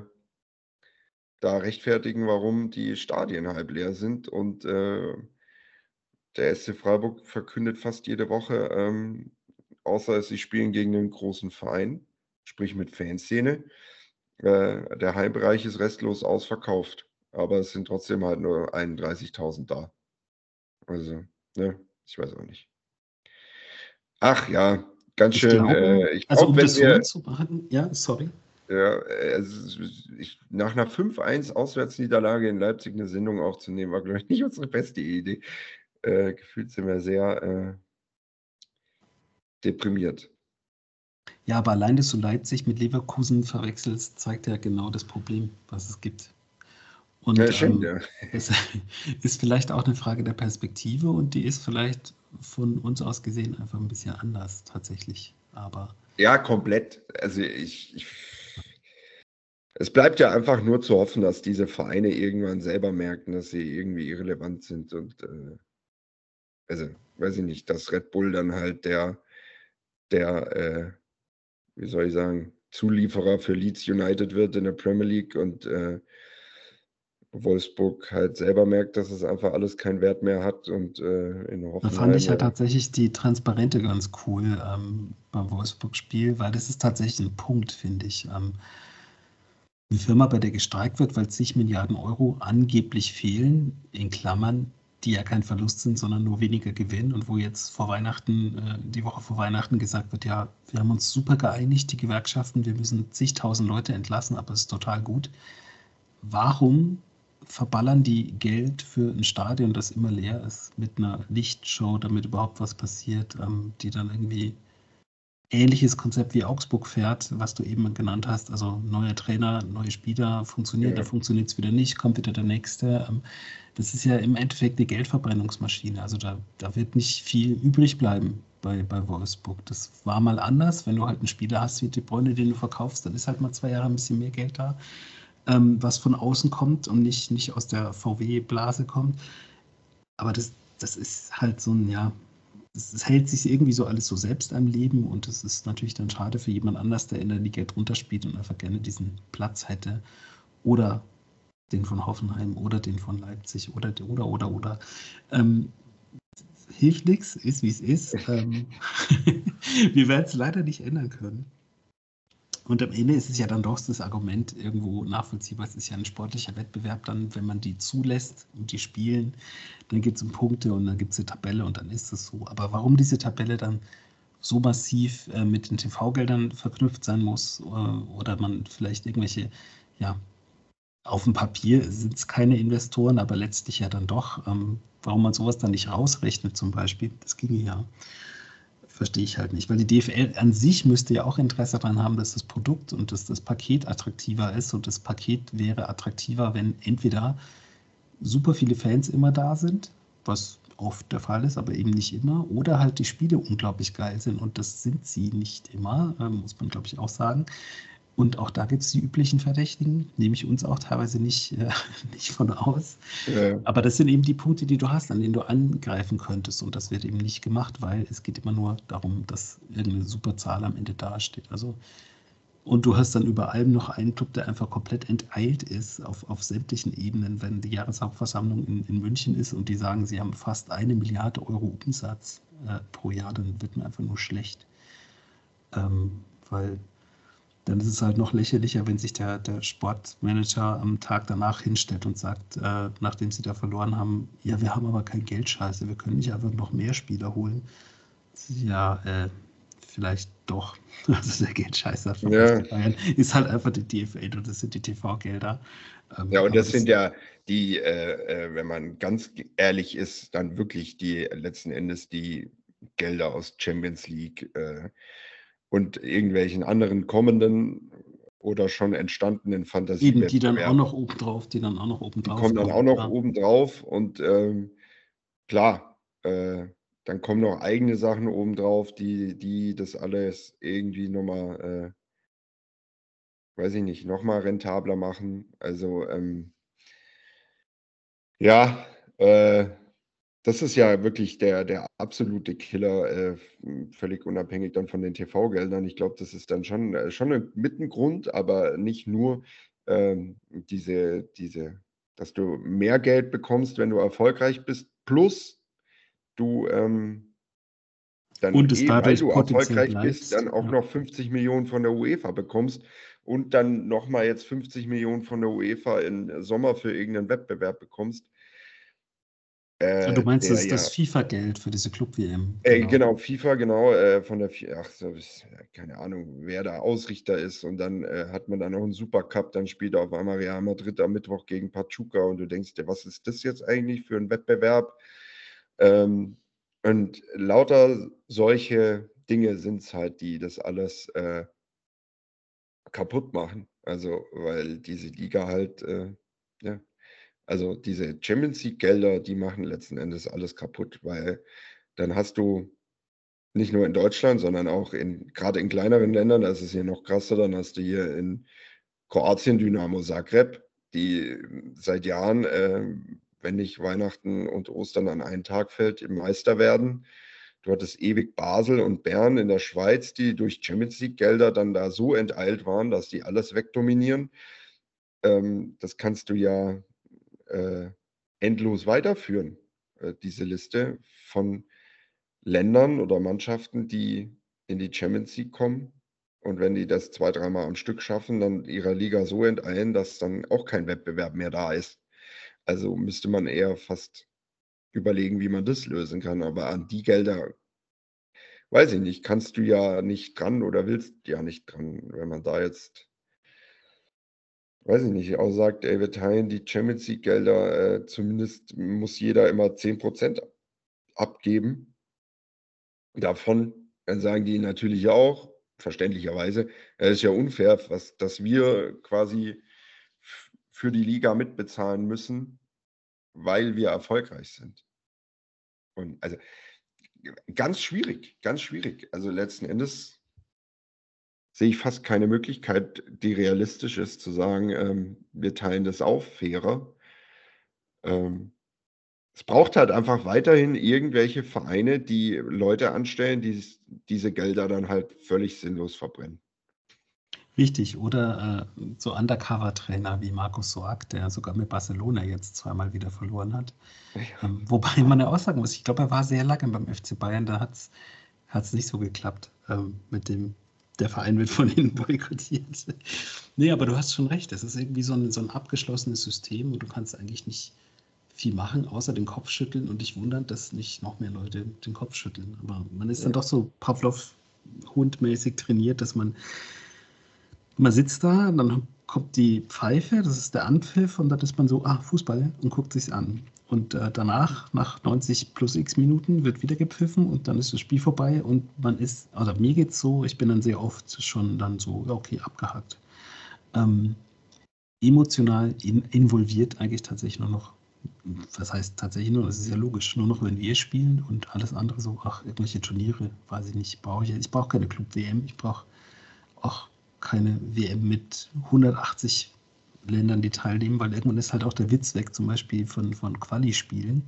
da rechtfertigen, warum die Stadien halb leer sind und, der SC Freiburg verkündet fast jede Woche, außer sie spielen gegen 'nen großen Verein, sprich mit Fanszene, der Heimbereich ist restlos ausverkauft, aber es sind trotzdem halt nur 31.000 da. Also, ne, ich weiß auch nicht. Ach ja, ganz Ich schön, glaube, ich also glaube, um wenn das rund wir, zu machen, ja, sorry. ja, nach 'ner 5:1 Auswärtsniederlage in Leipzig 'ne Sendung aufzunehmen, war, glaube ich, nicht unsere beste Idee. Gefühlt sind wir sehr, deprimiert. Ja, aber allein, dass du Leipzig mit Leverkusen verwechselst, zeigt ja genau das Problem, was es gibt. Ja, Und stimmt, ja. es ist vielleicht auch eine Frage der Perspektive und die ist vielleicht von uns aus gesehen einfach ein bisschen anders tatsächlich. Aber Ja, komplett. Also, Es bleibt ja einfach nur zu hoffen, dass diese Vereine irgendwann selber merken, dass sie irgendwie irrelevant sind und also, weiß ich nicht, dass Red Bull dann halt der wie soll ich sagen, Zulieferer für Leeds United wird in der Premier League und Wolfsburg halt selber merkt, dass es einfach alles keinen Wert mehr hat und in Da fand ich Hoffenheim, ja tatsächlich die Transparente ganz cool beim Wolfsburg-Spiel, weil das ist tatsächlich ein Punkt, finde ich. Eine Firma, bei der gestreikt wird, weil zig Milliarden Euro angeblich fehlen, in Klammern, die ja kein Verlust sind, sondern nur weniger Gewinn und wo jetzt vor Weihnachten, die Woche vor Weihnachten gesagt wird, ja, wir haben uns super geeinigt, die Gewerkschaften, wir müssen zigtausend Leute entlassen, aber es ist total gut. Warum verballern die Geld für ein Stadion, das immer leer ist, mit einer Lichtshow, damit überhaupt was passiert, die dann irgendwie ähnliches Konzept wie Augsburg fährt, was du eben genannt hast, also neuer Trainer, neue Spieler, funktioniert, ja, da funktioniert es wieder nicht, kommt wieder der nächste. Das ist ja im Endeffekt eine Geldverbrennungsmaschine, also da wird nicht viel übrig bleiben bei Wolfsburg. Das war mal anders, wenn du halt einen Spieler hast wie De Bruyne, den du verkaufst, dann ist halt mal 2 Jahre ein bisschen mehr Geld da, was von außen kommt und nicht aus der VW-Blase kommt. Aber das ist halt so ein, ja, es hält sich irgendwie so alles so selbst am Leben und es ist natürlich dann schade für jemand anders, der in der Liga drunter spielt und einfach gerne diesen Platz hätte. Oder den von Hoffenheim oder den von Leipzig oder. Ähm, Hilft nichts, ist wie es ist. Wir werden es leider nicht ändern können. Und am Ende ist es ja dann doch das Argument irgendwo nachvollziehbar. Es ist ja ein sportlicher Wettbewerb dann, wenn man die zulässt und die spielen, dann geht es um Punkte und dann gibt es eine Tabelle und dann ist es so. Aber warum diese Tabelle dann so massiv mit den TV-Geldern verknüpft sein muss oder man vielleicht irgendwelche, ja, auf dem Papier sind es keine Investoren, aber letztlich ja dann doch, warum man sowas dann nicht rausrechnet zum Beispiel, das ginge ja. Verstehe ich halt nicht, weil die DFL an sich müsste ja auch Interesse daran haben, dass das Produkt und dass das Paket attraktiver ist und das Paket wäre attraktiver, wenn entweder super viele Fans immer da sind, was oft der Fall ist, aber eben nicht immer, oder halt die Spiele unglaublich geil sind und das sind sie nicht immer, muss man glaube ich auch sagen. Und auch da gibt es die üblichen Verdächtigen, nehme ich uns auch teilweise nicht von aus. ja. Aber das sind eben die Punkte, die du hast, an denen du angreifen könntest. Und das wird eben nicht gemacht, weil es geht immer nur darum, dass irgendeine super Zahl am Ende dasteht. Also, und du hast dann über allem noch einen Club, der einfach komplett enteilt ist auf sämtlichen Ebenen. Wenn die Jahreshauptversammlung in München ist und die sagen, sie haben fast 1 Milliarde Euro Umsatz pro Jahr, dann wird mir einfach nur schlecht. Weil dann ist es halt noch lächerlicher, wenn sich der Sportmanager am Tag danach hinstellt und sagt, nachdem sie da verloren haben, ja, wir haben aber kein Geld, scheiße, wir können nicht einfach noch mehr Spieler holen. Ja, vielleicht doch. Also der Geldscheißer vom Ja. FC Bayern ist halt einfach die DFL und das sind die TV-Gelder. Ja, und aber das sind ja die, wenn man ganz ehrlich ist, dann wirklich die letzten Endes die Gelder aus Champions League und irgendwelchen anderen kommenden oder schon entstandenen eben die dann auch Fantasiewettbewerben. noch obendrauf, Die kommen dann auch noch obendrauf und klar, dann kommen noch eigene Sachen obendrauf, die das alles irgendwie nochmal, weiß ich nicht, nochmal rentabler machen. Also ja, das ist ja wirklich der absolute Killer, völlig unabhängig dann von den TV-Geldern. Ich glaube, das ist dann schon mit 'n Grund, aber nicht nur, dass du mehr Geld bekommst, wenn du erfolgreich bist, plus du, dann und es weil dadurch du potenziell erfolgreich bist, bleibst. dann auch Ja. noch 50 Millionen von der UEFA bekommst und dann noch mal jetzt 50 Millionen von der UEFA im Sommer für irgendeinen Wettbewerb bekommst, Du meinst der das ja FIFA-Geld für diese Club-WM, genau. genau, FIFA, genau, von der Fi ach so, keine Ahnung, wer da Ausrichter ist und dann, hat man da noch 'n Supercup, dann spielt auf einmal Real Madrid am Mittwoch gegen Pachuca und du denkst dir: „Was ist das jetzt eigentlich für 'n Wettbewerb?“ Ähm, und lauter solche Dinge sind's halt, die das alles, kaputt machen. Also, weil diese Liga halt, ja also, diese Champions League Gelder, die machen letzten Endes alles kaputt, weil dann hast du nicht nur in Deutschland, sondern auch grade in kleineren Ländern, da ist es ja noch krasser, dann hast du hier in Kroatien, Dynamo Zagreb, die seit Jahren, wenn nicht Weihnachten und Ostern an einen Tag fällt, im Meister werden. Du hattest ewig Basel und Bern in der Schweiz, die durch Champions League-Gelder dann da so enteilt waren, dass die alles wegdominieren. Das kannst du ja endlos weiterführen, diese Liste von Ländern oder Mannschaften, die in die Champions League kommen. Und wenn die das 2, 3 Mal am Stück schaffen, dann ihrer Liga so enteilen, dass dann auch kein Wettbewerb mehr da ist. Also müsste man eher fast überlegen, wie man das lösen kann. Aber an die Gelder, weiß ich nicht, kannst du ja nicht dran oder willst ja nicht dran. Wenn man da jetzt, weiß ich nicht, auch sagt, ey, wir teilen die Champions League-Gelder, zumindest muss jeder immer 10% abgeben. Davon, dann sagen die natürlich auch, verständlicherweise, es ist ja unfair, dass wir quasi für die Liga mitbezahlen müssen, weil wir erfolgreich sind. Und also ganz schwierig, ganz schwierig. Also letzten Endes sehe ich fast keine Möglichkeit, die realistisch ist, zu sagen, wir teilen das auf, fairer. Es braucht halt einfach weiterhin irgendwelche Vereine, die Leute anstellen, die diese Gelder dann halt völlig sinnlos verbrennen. Richtig, oder so Undercover-Trainer wie Markus Sorg, der sogar mit Barcelona jetzt zweimal wieder verloren hat. Wobei man ja auch sagen muss, ich glaube, er war sehr lange beim FC Bayern, da hat es nicht so geklappt mit dem, der Verein wird von ihnen boykottiert. Nee, aber du hast schon recht, es ist irgendwie so ein abgeschlossenes System und du kannst eigentlich nicht viel machen, außer den Kopf schütteln und dich wundern, dass nicht noch mehr Leute den Kopf schütteln. Aber man ist dann doch so Pavlov-Hund-mäßig trainiert, dass man sitzt da, dann kommt die Pfeife, das ist der Anpfiff und dann ist man so, Fußball und guckt sich's an. Und danach, nach 90 plus x Minuten, wird wieder gepfiffen und dann ist das Spiel vorbei und man ist, oder mir geht's so, ich bin dann sehr oft schon dann so, okay, abgehakt. Emotional involviert eigentlich tatsächlich nur noch, was heißt tatsächlich nur, das ist ja logisch, nur noch wenn wir spielen und alles andere so, irgendwelche Turniere, weiß ich nicht, ich brauche keine Club-WM, ich brauche auch keine WM mit 180 Ländern, die teilnehmen, weil irgendwann ist halt auch der Witz weg, zum Beispiel von Quali-Spielen.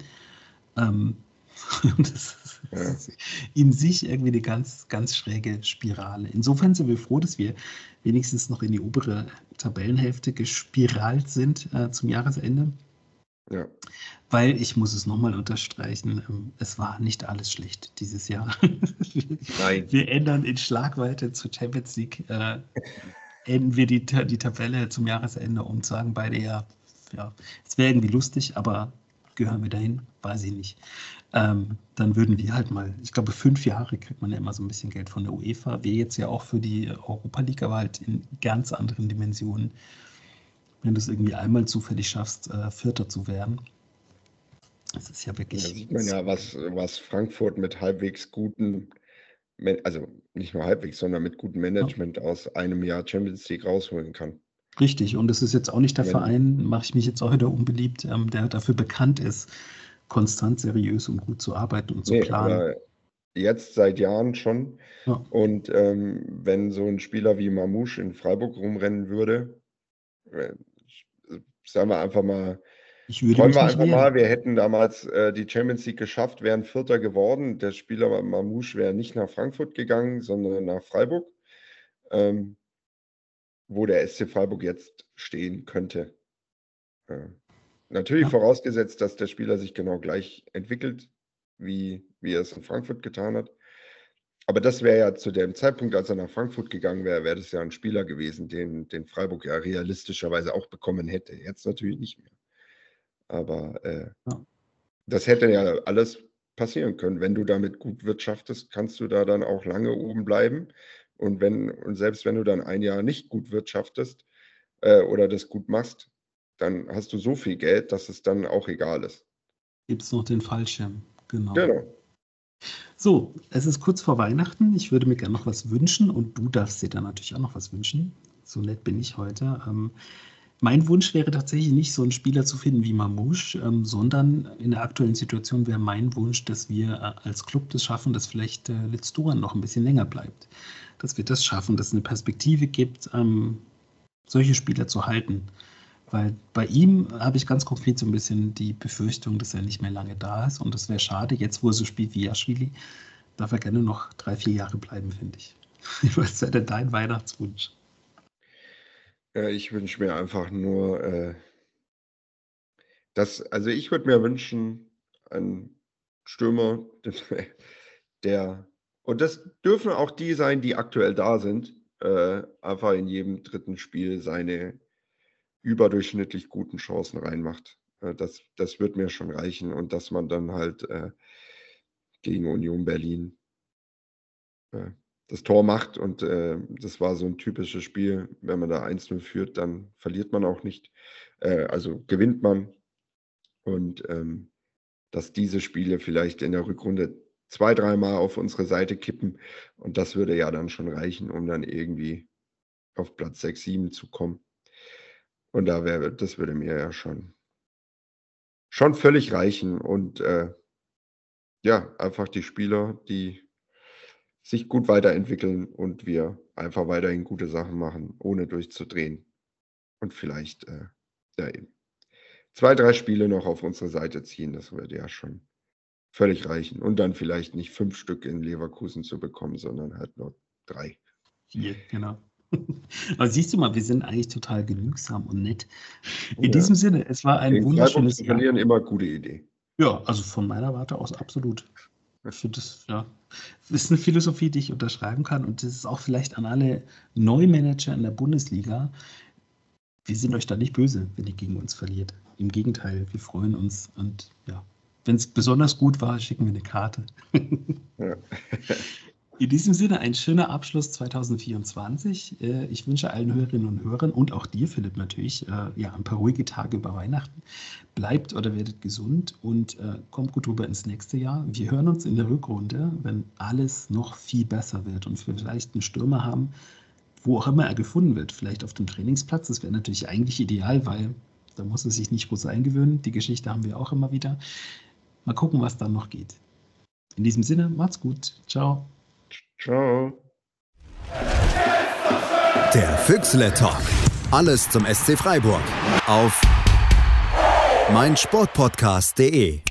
Das ist in sich irgendwie eine ganz, ganz schräge Spirale. Insofern sind wir froh, dass wir wenigstens noch in die obere Tabellenhälfte gespiralt sind zum Jahresende. Ja. Weil, ich muss es nochmal unterstreichen, es war nicht alles schlecht dieses Jahr. Nein. Wir ändern in Schlagweite zur Champions League, enden wir die Tabelle zum Jahresende und sagen beide ja, es wäre irgendwie lustig, aber gehören wir dahin? Weiß ich nicht. Dann würden wir halt mal, ich glaube 5 Jahre kriegt man ja immer so ein bisschen Geld von der UEFA. Wir jetzt ja auch für die Europa League, aber halt in ganz anderen Dimensionen. Wenn du es irgendwie einmal zufällig schaffst, Vierter zu werden. Das ist ja wirklich. Da sieht man ja, was Frankfurt mit halbwegs guten, also nicht nur halbwegs, sondern mit gutem Management aus einem Jahr Champions League rausholen kann. Richtig, und es ist jetzt auch nicht der Verein, mache ich mich jetzt auch wieder unbeliebt, der dafür bekannt ist, konstant, seriös und gut zu arbeiten und zu planen. Aber jetzt seit Jahren schon. Ja. Und wenn so ein Spieler wie Mamouche in Freiburg rumrennen würde, sagen wir einfach mal, träumen wir einfach mal, wir hätten damals die Champions League geschafft, wären Vierter geworden. Der Spieler Mamouche wäre nicht nach Frankfurt gegangen, sondern nach Freiburg, wo der SC Freiburg jetzt stehen könnte. Natürlich vorausgesetzt, dass der Spieler sich genau gleich entwickelt, wie er es in Frankfurt getan hat. Aber das wäre ja zu dem Zeitpunkt, als er nach Frankfurt gegangen wäre, wäre das ja ein Spieler gewesen, den Freiburg ja realistischerweise auch bekommen hätte. Jetzt natürlich nicht mehr. Aber das hätte ja alles passieren können. Wenn du damit gut wirtschaftest, kannst du da dann auch lange oben bleiben. Und selbst wenn du dann ein Jahr nicht gut wirtschaftest oder das gut machst, dann hast du so viel Geld, dass es dann auch egal ist. Gibt es noch den Fallschirm, genau. So, es ist kurz vor Weihnachten. Ich würde mir gerne noch was wünschen und du darfst dir dann natürlich auch noch was wünschen. So nett bin ich heute. Mein Wunsch wäre tatsächlich nicht, so einen Spieler zu finden wie Mamouche, sondern in der aktuellen Situation wäre mein Wunsch, dass wir als Club das schaffen, dass vielleicht Litz Doan noch ein bisschen länger bleibt. Dass wir das schaffen, dass es eine Perspektive gibt. solche Spieler zu halten. Weil bei ihm habe ich ganz konkret so ein bisschen die Befürchtung, dass er nicht mehr lange da ist. Und das wäre schade, jetzt wo er so spielt wie Jaschwili, darf er gerne noch 3-4 Jahre bleiben, finde ich. Was wäre denn dein Weihnachtswunsch? Ich wünsche mir einfach nur, also ich würde mir wünschen, einen Stürmer, und das dürfen auch die sein, die aktuell da sind, einfach in jedem dritten Spiel seine überdurchschnittlich guten Chancen reinmacht. Das wird mir schon reichen und dass man dann halt gegen Union Berlin das Tor macht und das war so ein typisches Spiel, wenn man da 1-0 führt, dann verliert man auch nicht, also gewinnt man und dass diese Spiele vielleicht in der Rückrunde 2-3 Mal auf unsere Seite kippen und das würde ja dann schon reichen, um dann irgendwie auf Platz 6, 7 zu kommen. Und das würde mir ja schon völlig reichen und ja, einfach die Spieler, die sich gut weiterentwickeln und wir einfach weiterhin gute Sachen machen, ohne durchzudrehen. Und vielleicht ja eben 2, 3 Spiele noch auf unsere Seite ziehen, das würde ja schon völlig reichen. Und dann vielleicht nicht 5 Stück in Leverkusen zu bekommen, sondern halt nur 3. 4, genau. Aber siehst du mal, wir sind eigentlich total genügsam und nett. In Ja. diesem Sinne, es war ein Gegen Freiburg wunderschönes zu Jahr. verlieren, immer gute Idee. Ja, also von meiner Warte aus absolut. Ich finde das, ja, ist eine Philosophie, die ich unterschreiben kann. Und das ist auch vielleicht an alle Neumanager in der Bundesliga. Wir sind euch da nicht böse, wenn ihr gegen uns verliert. Im Gegenteil, wir freuen uns. Und ja, wenn es besonders gut war, schicken wir eine Karte. Ja. In diesem Sinne ein schöner Abschluss 2024. Ich wünsche allen Hörerinnen und Hörern und auch dir, Philipp, natürlich, ja, ein paar ruhige Tage über Weihnachten. Bleibt oder werdet gesund und kommt gut rüber ins nächste Jahr. Wir hören uns in der Rückrunde, wenn alles noch viel besser wird und wir vielleicht einen Stürmer haben, wo auch immer er gefunden wird. Vielleicht auf dem Trainingsplatz. Das wäre natürlich eigentlich ideal, weil da muss er sich nicht groß eingewöhnen. Die Geschichte haben wir auch immer wieder. Mal gucken, was dann noch geht. In diesem Sinne, macht's gut. Ciao. Ciao. Der Füchsle Talk. Alles zum SC Freiburg auf meinsportpodcast.de.